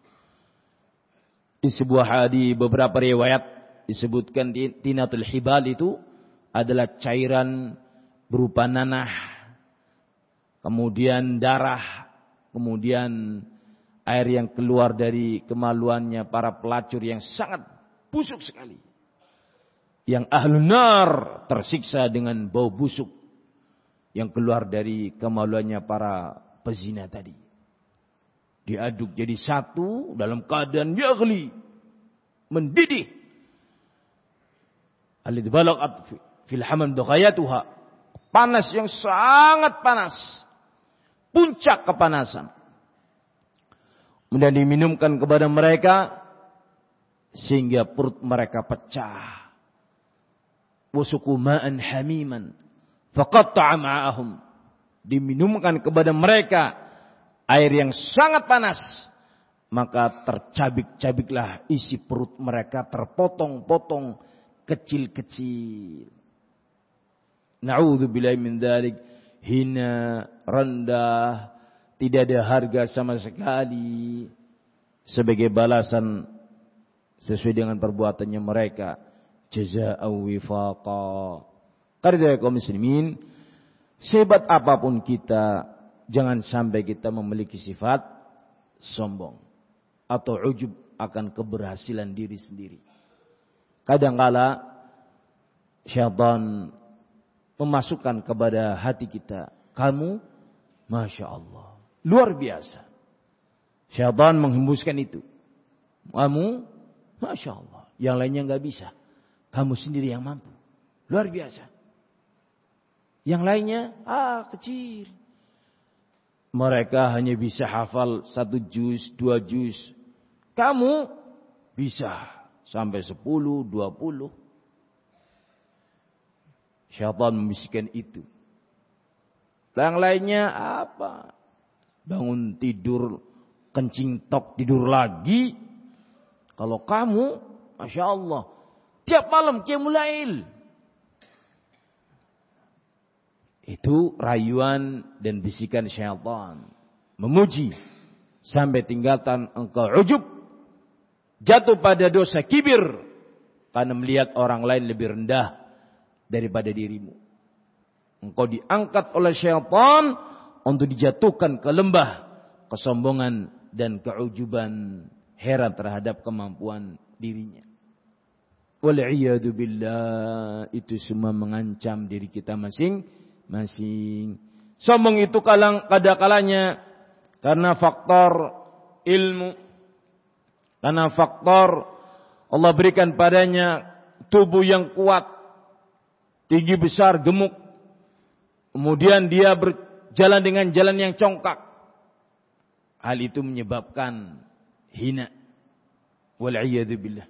Speaker 1: Di sebuah hadis, beberapa riwayat disebutkan tinatul hibal itu adalah cairan berupa nanah, kemudian darah, kemudian air yang keluar dari kemaluannya para pelacur yang sangat busuk sekali. Yang ahlun nar tersiksa dengan bau busuk yang keluar dari kemaluannya para pezina tadi. Diaduk jadi satu dalam keadaan yaghli, mendidih. Alladzi balaghat fil hamam dughayatuha, panas yang sangat panas, puncak kepanasan. Kemudian diminumkan kepada mereka sehingga perut mereka pecah. Wasuqu ma'an hamiman faqatta'a ma'ahum, diminumkan kepada mereka air yang sangat panas, maka tercabik-cabiklah isi perut mereka, terpotong-potong kecil-kecil. Na'udzubillahi min dzalik. Hina, rendah, tidak ada harga sama sekali sebagai balasan sesuai dengan perbuatannya mereka. Jazaa'u wifaqa. Karena kaum muslimin, sehebat apapun kita, jangan sampai kita memiliki sifat sombong atau ujub akan keberhasilan diri sendiri. Kadangkala syaitan memasukkan kepada hati kita. Kamu, Masya Allah, luar biasa. Syaitan menghembuskan itu. Kamu, Masya Allah, yang lainnya nggak bisa. Kamu sendiri yang mampu. Luar biasa. Yang lainnya, ah kecil. Mereka hanya bisa hafal satu juz, dua juz. Kamu bisa sampai sepuluh, dua puluh. Syaitan membisikkan itu. Yang lainnya apa? Bangun tidur, kencing tok tidur lagi. Kalau kamu, Masya Allah, tiap malam qiyamul lail. Itu rayuan dan bisikan syaitan. Memuji. Sampai tingkatan engkau ujub. Jatuh pada dosa kibir. Karena melihat orang lain lebih rendah daripada dirimu. Engkau diangkat oleh syaitan untuk dijatuhkan ke lembah kesombongan dan keujuban. Heran terhadap kemampuan dirinya. Wal'iyadu billah. Itu semua mengancam diri kita masing masing. Sombong itu kadang kadang-kalanya karena faktor ilmu, karena faktor Allah berikan padanya tubuh yang kuat, tinggi besar, gemuk. Kemudian dia berjalan dengan jalan yang congkak. Hal itu menyebabkan hina. Wal'iyadu billah.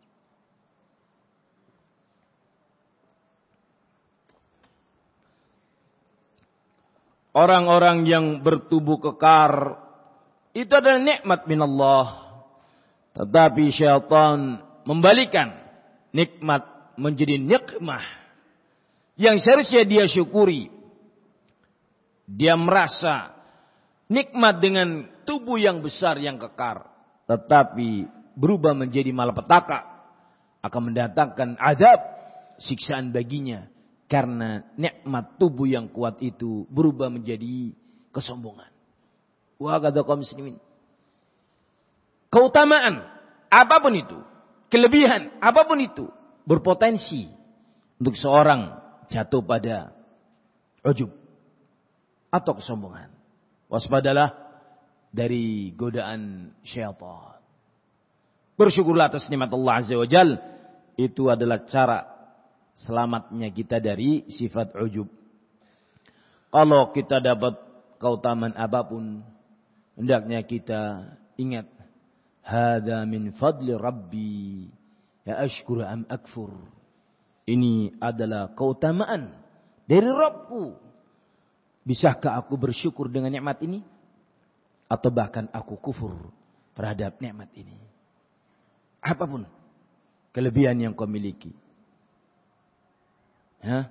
Speaker 1: Orang-orang yang bertubuh kekar itu adalah nikmat minallah. Tetapi syaitan membalikan nikmat menjadi nikmah yang seharusnya dia syukuri. Dia merasa nikmat dengan tubuh yang besar yang kekar, tetapi berubah menjadi malapetaka, akan mendatangkan azab, siksaan baginya. Karena nikmat tubuh yang kuat itu berubah menjadi kesombongan. Wa kata kaum muslimin. Keutamaan apapun itu, kelebihan apapun itu, berpotensi untuk seorang jatuh pada ujub atau kesombongan. Waspadalah dari godaan syaitan. Bersyukurlah atas nikmat Allah Azza wa Jalla. Itu adalah cara selamatnya kita dari sifat ujub. Kalau kita dapat keutamaan apapun, hendaknya kita ingat, hada min fadli rabbi, ya ashkur am akfur. Ini adalah keutamaan dari Rabbku. Bisakah aku bersyukur dengan nikmat ini? Atau bahkan aku kufur terhadap nikmat ini? Apapun kelebihan yang kau miliki. Ya.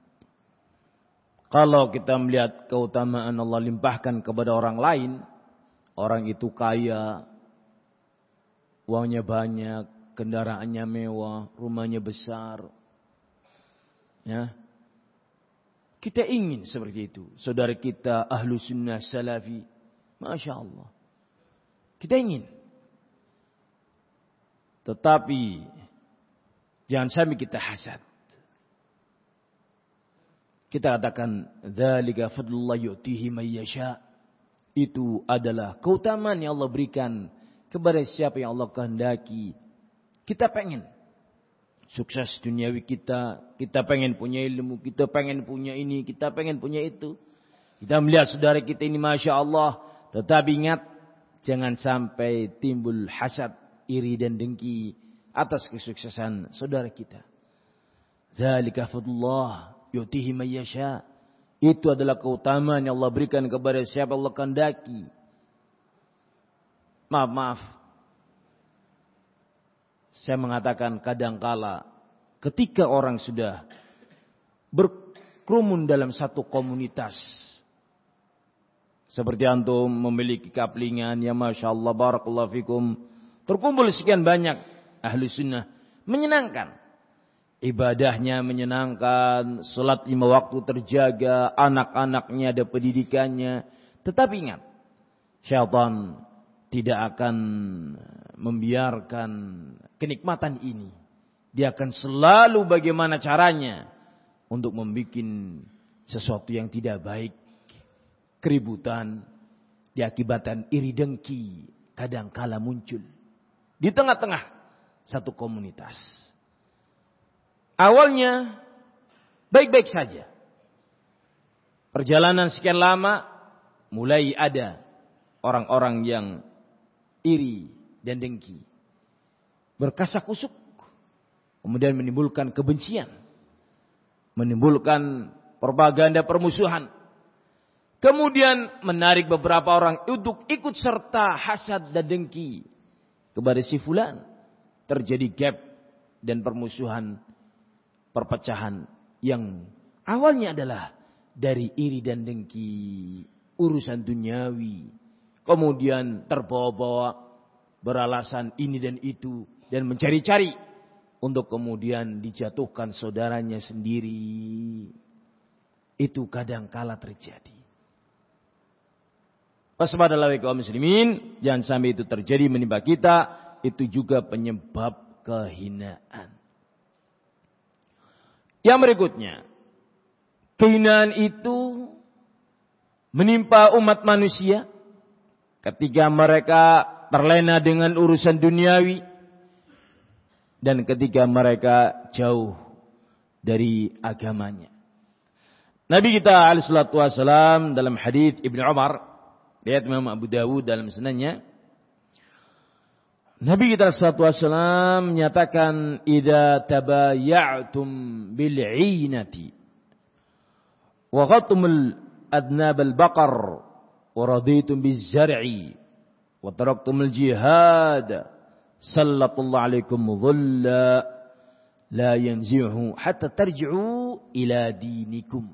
Speaker 1: Kalau kita melihat keutamaan Allah limpahkan kepada orang lain, orang itu kaya, uangnya banyak, kendaraannya mewah, rumahnya besar. Ya. Kita ingin seperti itu. Saudara kita ahlu sunnah salafi, Masya Allah. Kita ingin. Tetapi jangan sampai kita hasad. Kita katakan dzalika fadlullah yu'tihi may yasha. Itu adalah keutamaan yang Allah berikan kepada siapa yang Allah kehendaki. Kita pengen sukses duniawi kita, kita pengen punya ilmu, kita pengen punya ini, kita pengen punya itu. Kita melihat saudara kita ini Masya Allah, tetapi ingat jangan sampai timbul hasad, iri dan dengki atas kesuksesan saudara kita. Dzalika fadlullah yu'tihi may yasha. Itu adalah keutamaan yang Allah berikan kepada siapa Allah kehendaki. Maaf, maaf. Saya mengatakan kadangkala ketika orang sudah berkerumun dalam satu komunitas. Seperti antum memiliki kaplingan, ya Masya Allah, barakallahu fikum. Terkumpul sekian banyak ahli sunnah. Menyenangkan. Ibadahnya menyenangkan, salat lima waktu terjaga, anak-anaknya ada pendidikannya. Tetapi ingat, syaitan tidak akan membiarkan kenikmatan ini. Dia akan selalu bagaimana caranya untuk membuat sesuatu yang tidak baik, keributan, diakibatkan iri dengki kadangkala muncul di tengah-tengah satu komunitas. Awalnya baik-baik saja. Perjalanan sekian lama mulai ada orang-orang yang iri dan dengki, berkasak-kusuk, kemudian menimbulkan kebencian, menimbulkan propaganda permusuhan, kemudian menarik beberapa orang untuk ikut serta hasad dan dengki kepada si fulan. Terjadi gap dan permusuhan, perpecahan yang awalnya adalah dari iri dan dengki, urusan duniawi, kemudian terbawa-bawa beralasan ini dan itu dan mencari-cari untuk kemudian dijatuhkan saudaranya sendiri. Itu kadangkala terjadi. Waspadalah kaum muslimin, jangan sampai itu terjadi menimpa kita. Itu juga penyebab kehinaan. Yang berikutnya, kehinaan itu menimpa umat manusia ketika mereka terlena dengan urusan duniawi dan ketika mereka jauh dari agamanya. Nabi kita alaihi salatu wasallam dalam hadis Ibnu Umar, riwayat Imam Abu Dawud dalam sunannya, Nabi kita alaihi salatu wasallam menyatakan, "Idza tabaya'tum bil'inati wa ghatumul adnab al-baqar wa raditum biz-zar'i wa taraktumul jihad sallallahu alaikum dhulla la yanzi'uhu hatta tarji'u ila dinikum."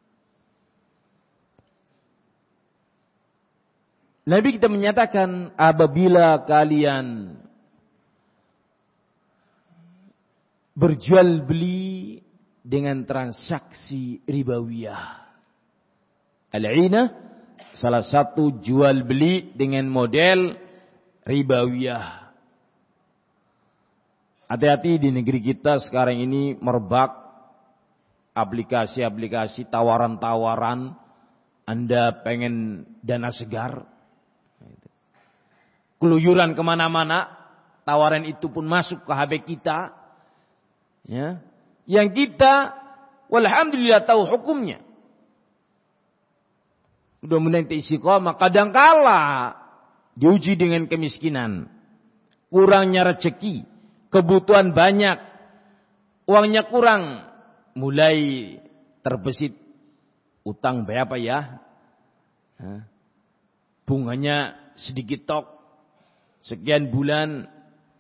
Speaker 1: Nabi kita menyatakan, apabila kalian berjual beli dengan transaksi ribawiyah. Al-'inah salah satu jual beli dengan model ribawiyah. Hati-hati, di negeri kita sekarang ini merebak aplikasi-aplikasi tawaran-tawaran. Anda pengen dana segar, keluyuran kemana-mana, tawaran itu pun masuk ke H P kita, ya, yang kita, walhamdulillah, tahu hukumnya. Mudah-mudahan kita istiqomah. Kadangkala diuji dengan kemiskinan, kurangnya rezeki, kebutuhan banyak, uangnya kurang, mulai terbesit utang berapa ya, bunganya sedikit tok, sekian bulan,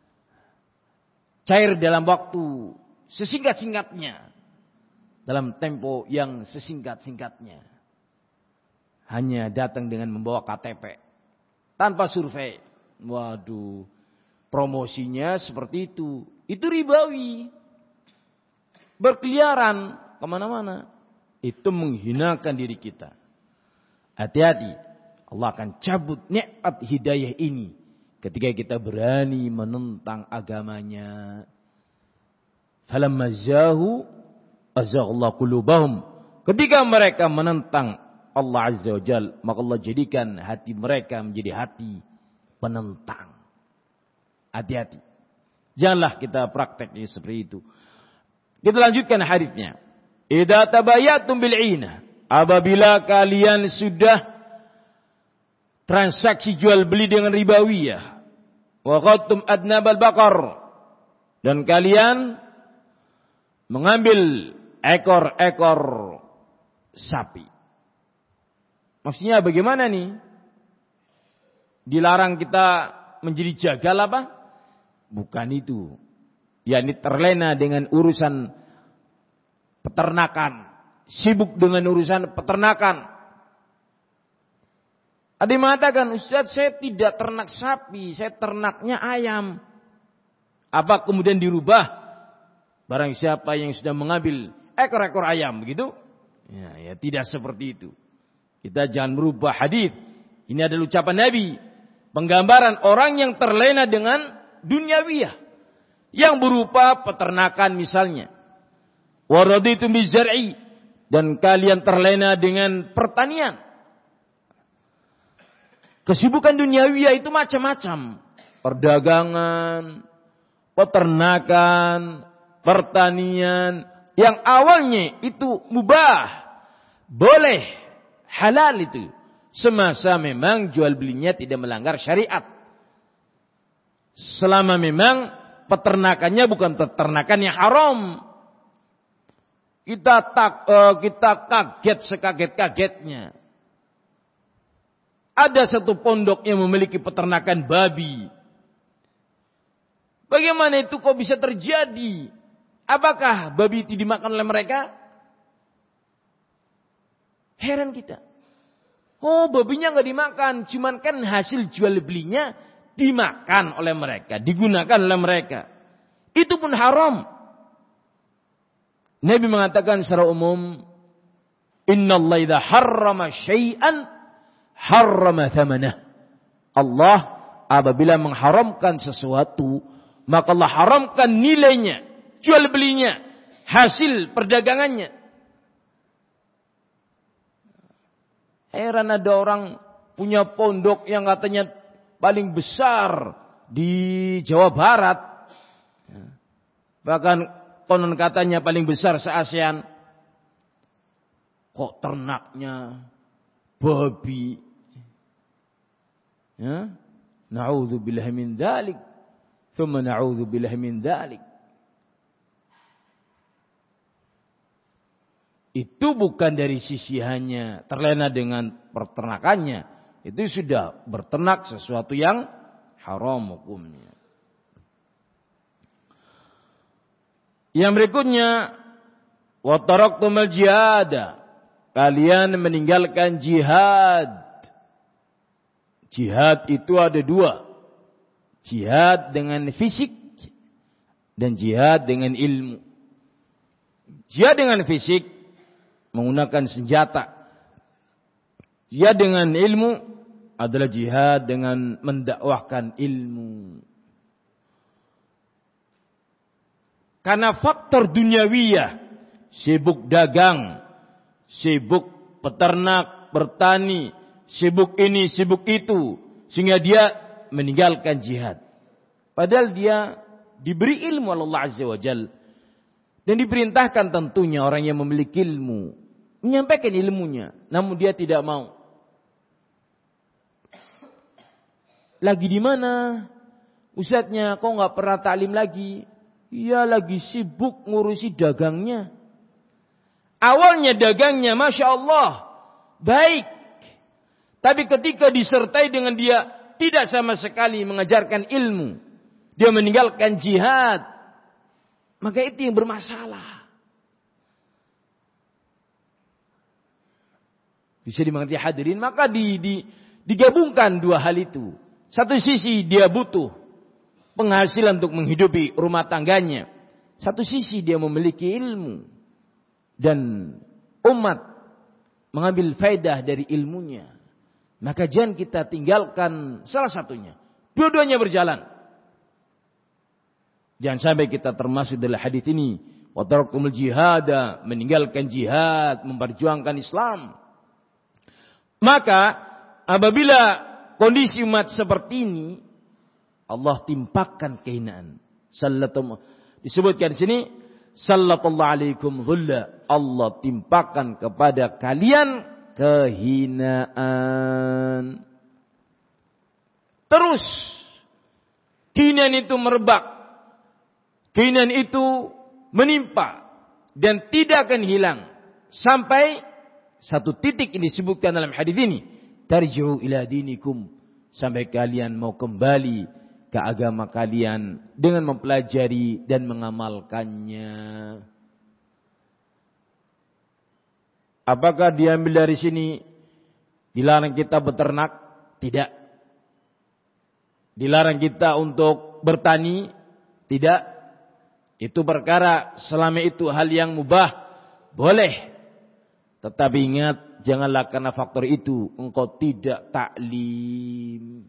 Speaker 1: cair dalam waktu sesingkat-singkatnya, dalam tempo yang sesingkat-singkatnya. Hanya datang dengan membawa K T P tanpa survei. Waduh, promosinya seperti itu. Itu ribawi, berkeliaran kemana-mana. Itu menghinakan diri kita. Hati-hati, Allah akan cabut nikmat hidayah ini ketika kita berani menentang agamanya. Falamma zahu azaghallahu qulubahum. Ketika mereka menentang Allah Azza wa Jalla, maka Allah jadikan hati mereka menjadi hati penentang. Hati-hati. Janganlah kita praktek seperti itu. Kita lanjutkan hadisnya. Idza tabayatum bil 'inah. Apabila kalian sudah transaksi jual beli dengan ribawiyah, wa ghattum adnabal baqar, dan kalian mengambil ekor-ekor sapi. Maksudnya bagaimana nih? Dilarang kita menjadi jagal apa? Bukan itu. yakni terlena dengan urusan peternakan, sibuk dengan urusan peternakan. Ada yang mengatakan, Ustaz, saya tidak ternak sapi, saya ternaknya ayam. Apa kemudian dirubah? Barang siapa yang sudah mengambil ekor-ekor ayam, begitu? Ya, ya tidak seperti itu. Kita jangan merubah hadis. Ini adalah ucapan Nabi, penggambaran orang yang terlena dengan duniawiyah, yang berupa peternakan misalnya. Wa raditum bizar'i, dan kalian terlena dengan pertanian. Kesibukan duniawi itu macam-macam. Perdagangan, peternakan, pertanian, yang awalnya itu mubah, boleh, halal itu, semasa memang jual belinya tidak melanggar syariat. Selama memang peternakannya bukan peternakan yang haram. Kita tak, uh, kita kaget sekaget-kagetnya. Ada satu pondok yang memiliki peternakan babi. Bagaimana itu kok bisa terjadi? Apakah babi itu dimakan oleh mereka? Heran kita. Oh, babinya nggak dimakan, cuman kan hasil jual belinya dimakan oleh mereka, digunakan oleh mereka. Itu pun haram. Nabi mengatakan secara umum, Innallaha idza harrama syai'an harrama thamanah. Allah apabila mengharamkan sesuatu, maka Allah haramkan nilainya, jual belinya, hasil perdagangannya. Heran ada orang punya pondok yang katanya paling besar di Jawa Barat. Bahkan konon katanya paling besar se-ASEAN. Kok ternaknya babi? Ya? Na'udzubillahi min dzalik. Tsumma na'udzubillahi min dzalik. Itu bukan dari sisi hanya terlena dengan peternakannya. Itu sudah berternak sesuatu yang haram hukumnya. Yang berikutnya, wa taraktumul jihad. Kalian meninggalkan jihad. Jihad itu ada dua. Jihad dengan fisik dan jihad dengan ilmu. Jihad dengan fisik menggunakan senjata. Jihad dengan ilmu adalah jihad dengan mendakwahkan ilmu. Karena faktor duniawiyah, sibuk dagang, sibuk peternak, bertani, sibuk ini, sibuk itu, sehingga dia meninggalkan jihad. Padahal dia diberi ilmu oleh Allah Azza wa Jalla. Dan diperintahkan tentunya orang yang memiliki ilmu menyampaikan ilmunya, namun dia tidak mau. Lagi di mana? Ustadznya kok nggak pernah taklim lagi? Iya, lagi sibuk ngurusi dagangnya. Awalnya dagangnya, masya Allah, baik. Tapi ketika disertai dengan dia tidak sama sekali mengajarkan ilmu, dia meninggalkan jihad, maka itu yang bermasalah. Bisa dimengerti hadirin, maka di, di, digabungkan dua hal itu. Satu sisi dia butuh penghasilan untuk menghidupi rumah tangganya. Satu sisi dia memiliki ilmu. Dan umat mengambil faedah dari ilmunya. Maka jangan kita tinggalkan salah satunya. Dua-duanya berjalan. Jangan sampai kita termasuk dalam hadis ini. Wa taraktumul jihada, meninggalkan jihad, memperjuangkan Islam. Maka apabila kondisi umat seperti ini, Allah timpakan kehinaan. Sallatum, disebutkan di sini, sallallahu alaikum dhulla. Allah timpakan kepada kalian kehinaan. Terus kehinaan itu merebak. Kehinaan itu menimpa dan tidak akan hilang sampai satu titik ini disebutkan dalam hadis ini, tarji'u ila dinikum, sampai kalian mau kembali ke agama kalian dengan mempelajari dan mengamalkannya. Apakah diambil dari sini dilarang kita beternak? Tidak. Dilarang kita untuk bertani? Tidak. Itu perkara selama itu hal yang mubah, boleh. Tetapi ingat, janganlah karena faktor itu engkau tidak taklim.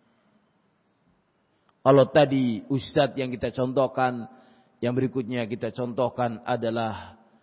Speaker 1: Kalau tadi ustadz yang kita contohkan, yang berikutnya kita contohkan adalah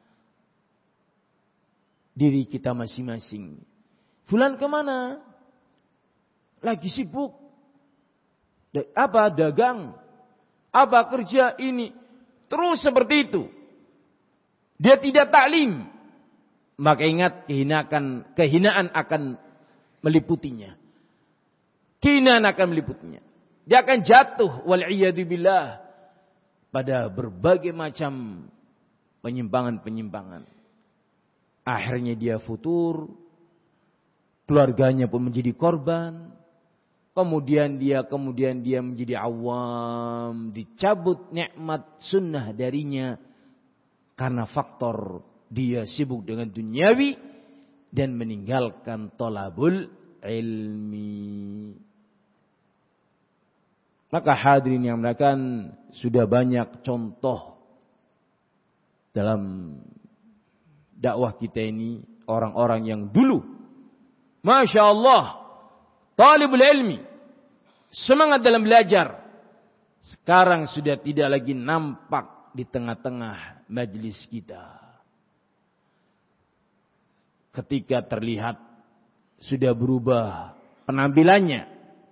Speaker 1: diri kita masing-masing. Fulan kemana? Lagi sibuk. Apa? Dagang. Apa? Kerja ini. Terus seperti itu. Dia tidak taklim. Maka ingat kehinaan, kehinaan akan meliputinya. Kehinaan akan meliputinya. Dia akan jatuh wal'iyadu billah pada berbagai macam penyimpangan-penyimpangan. Akhirnya dia futur, keluarganya pun menjadi korban. Kemudian dia kemudian dia menjadi awam, dicabut nikmat sunnah darinya karena faktor dia sibuk dengan duniawi dan meninggalkan thalabul ilmi. Maka hadirin yang melakukan sudah banyak contoh dalam dakwah kita ini orang-orang yang dulu Masya Allah talibul ilmi semangat dalam belajar, sekarang sudah tidak lagi nampak di tengah-tengah majelis kita. Ketika terlihat sudah berubah penampilannya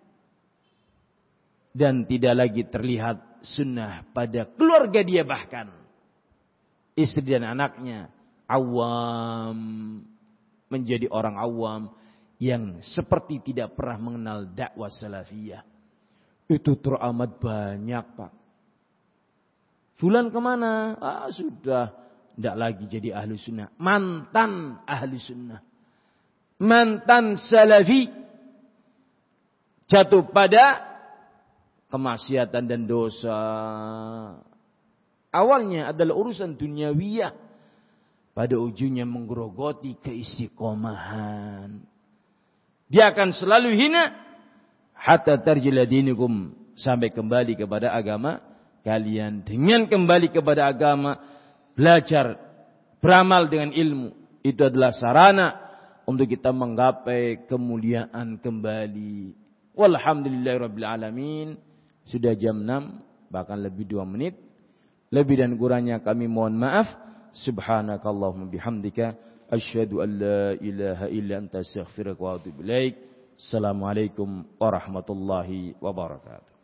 Speaker 1: dan tidak lagi terlihat sunnah pada keluarga dia, bahkan istri dan anaknya awam, menjadi orang awam yang seperti tidak pernah mengenal dakwah salafiyah. Itu teramat banyak, Pak. Fulan kemana? Ah, sudah tidak lagi jadi ahli sunnah. Mantan ahli sunnah. Mantan salafi. Jatuh pada kemaksiatan dan dosa. Awalnya adalah urusan duniawiyah. Pada ujungnya menggerogoti keistiqomahan. Dia akan selalu hina. Hatta tarjila dinikum. Sampai kembali kepada agama kalian. Dengan kembali kepada agama, belajar, beramal dengan ilmu. Itu adalah sarana untuk kita menggapai kemuliaan kembali. Walhamdulillahirabbil alamin. Sudah jam enam, bahkan lebih dua menit. Lebih dan kurangnya kami mohon maaf. Subhanakallahumma bihamdika asyhadu an la ilaha illa anta astaghfiruka wa atubu ilaik. Assalamualaikum warahmatullahi wabarakatuh.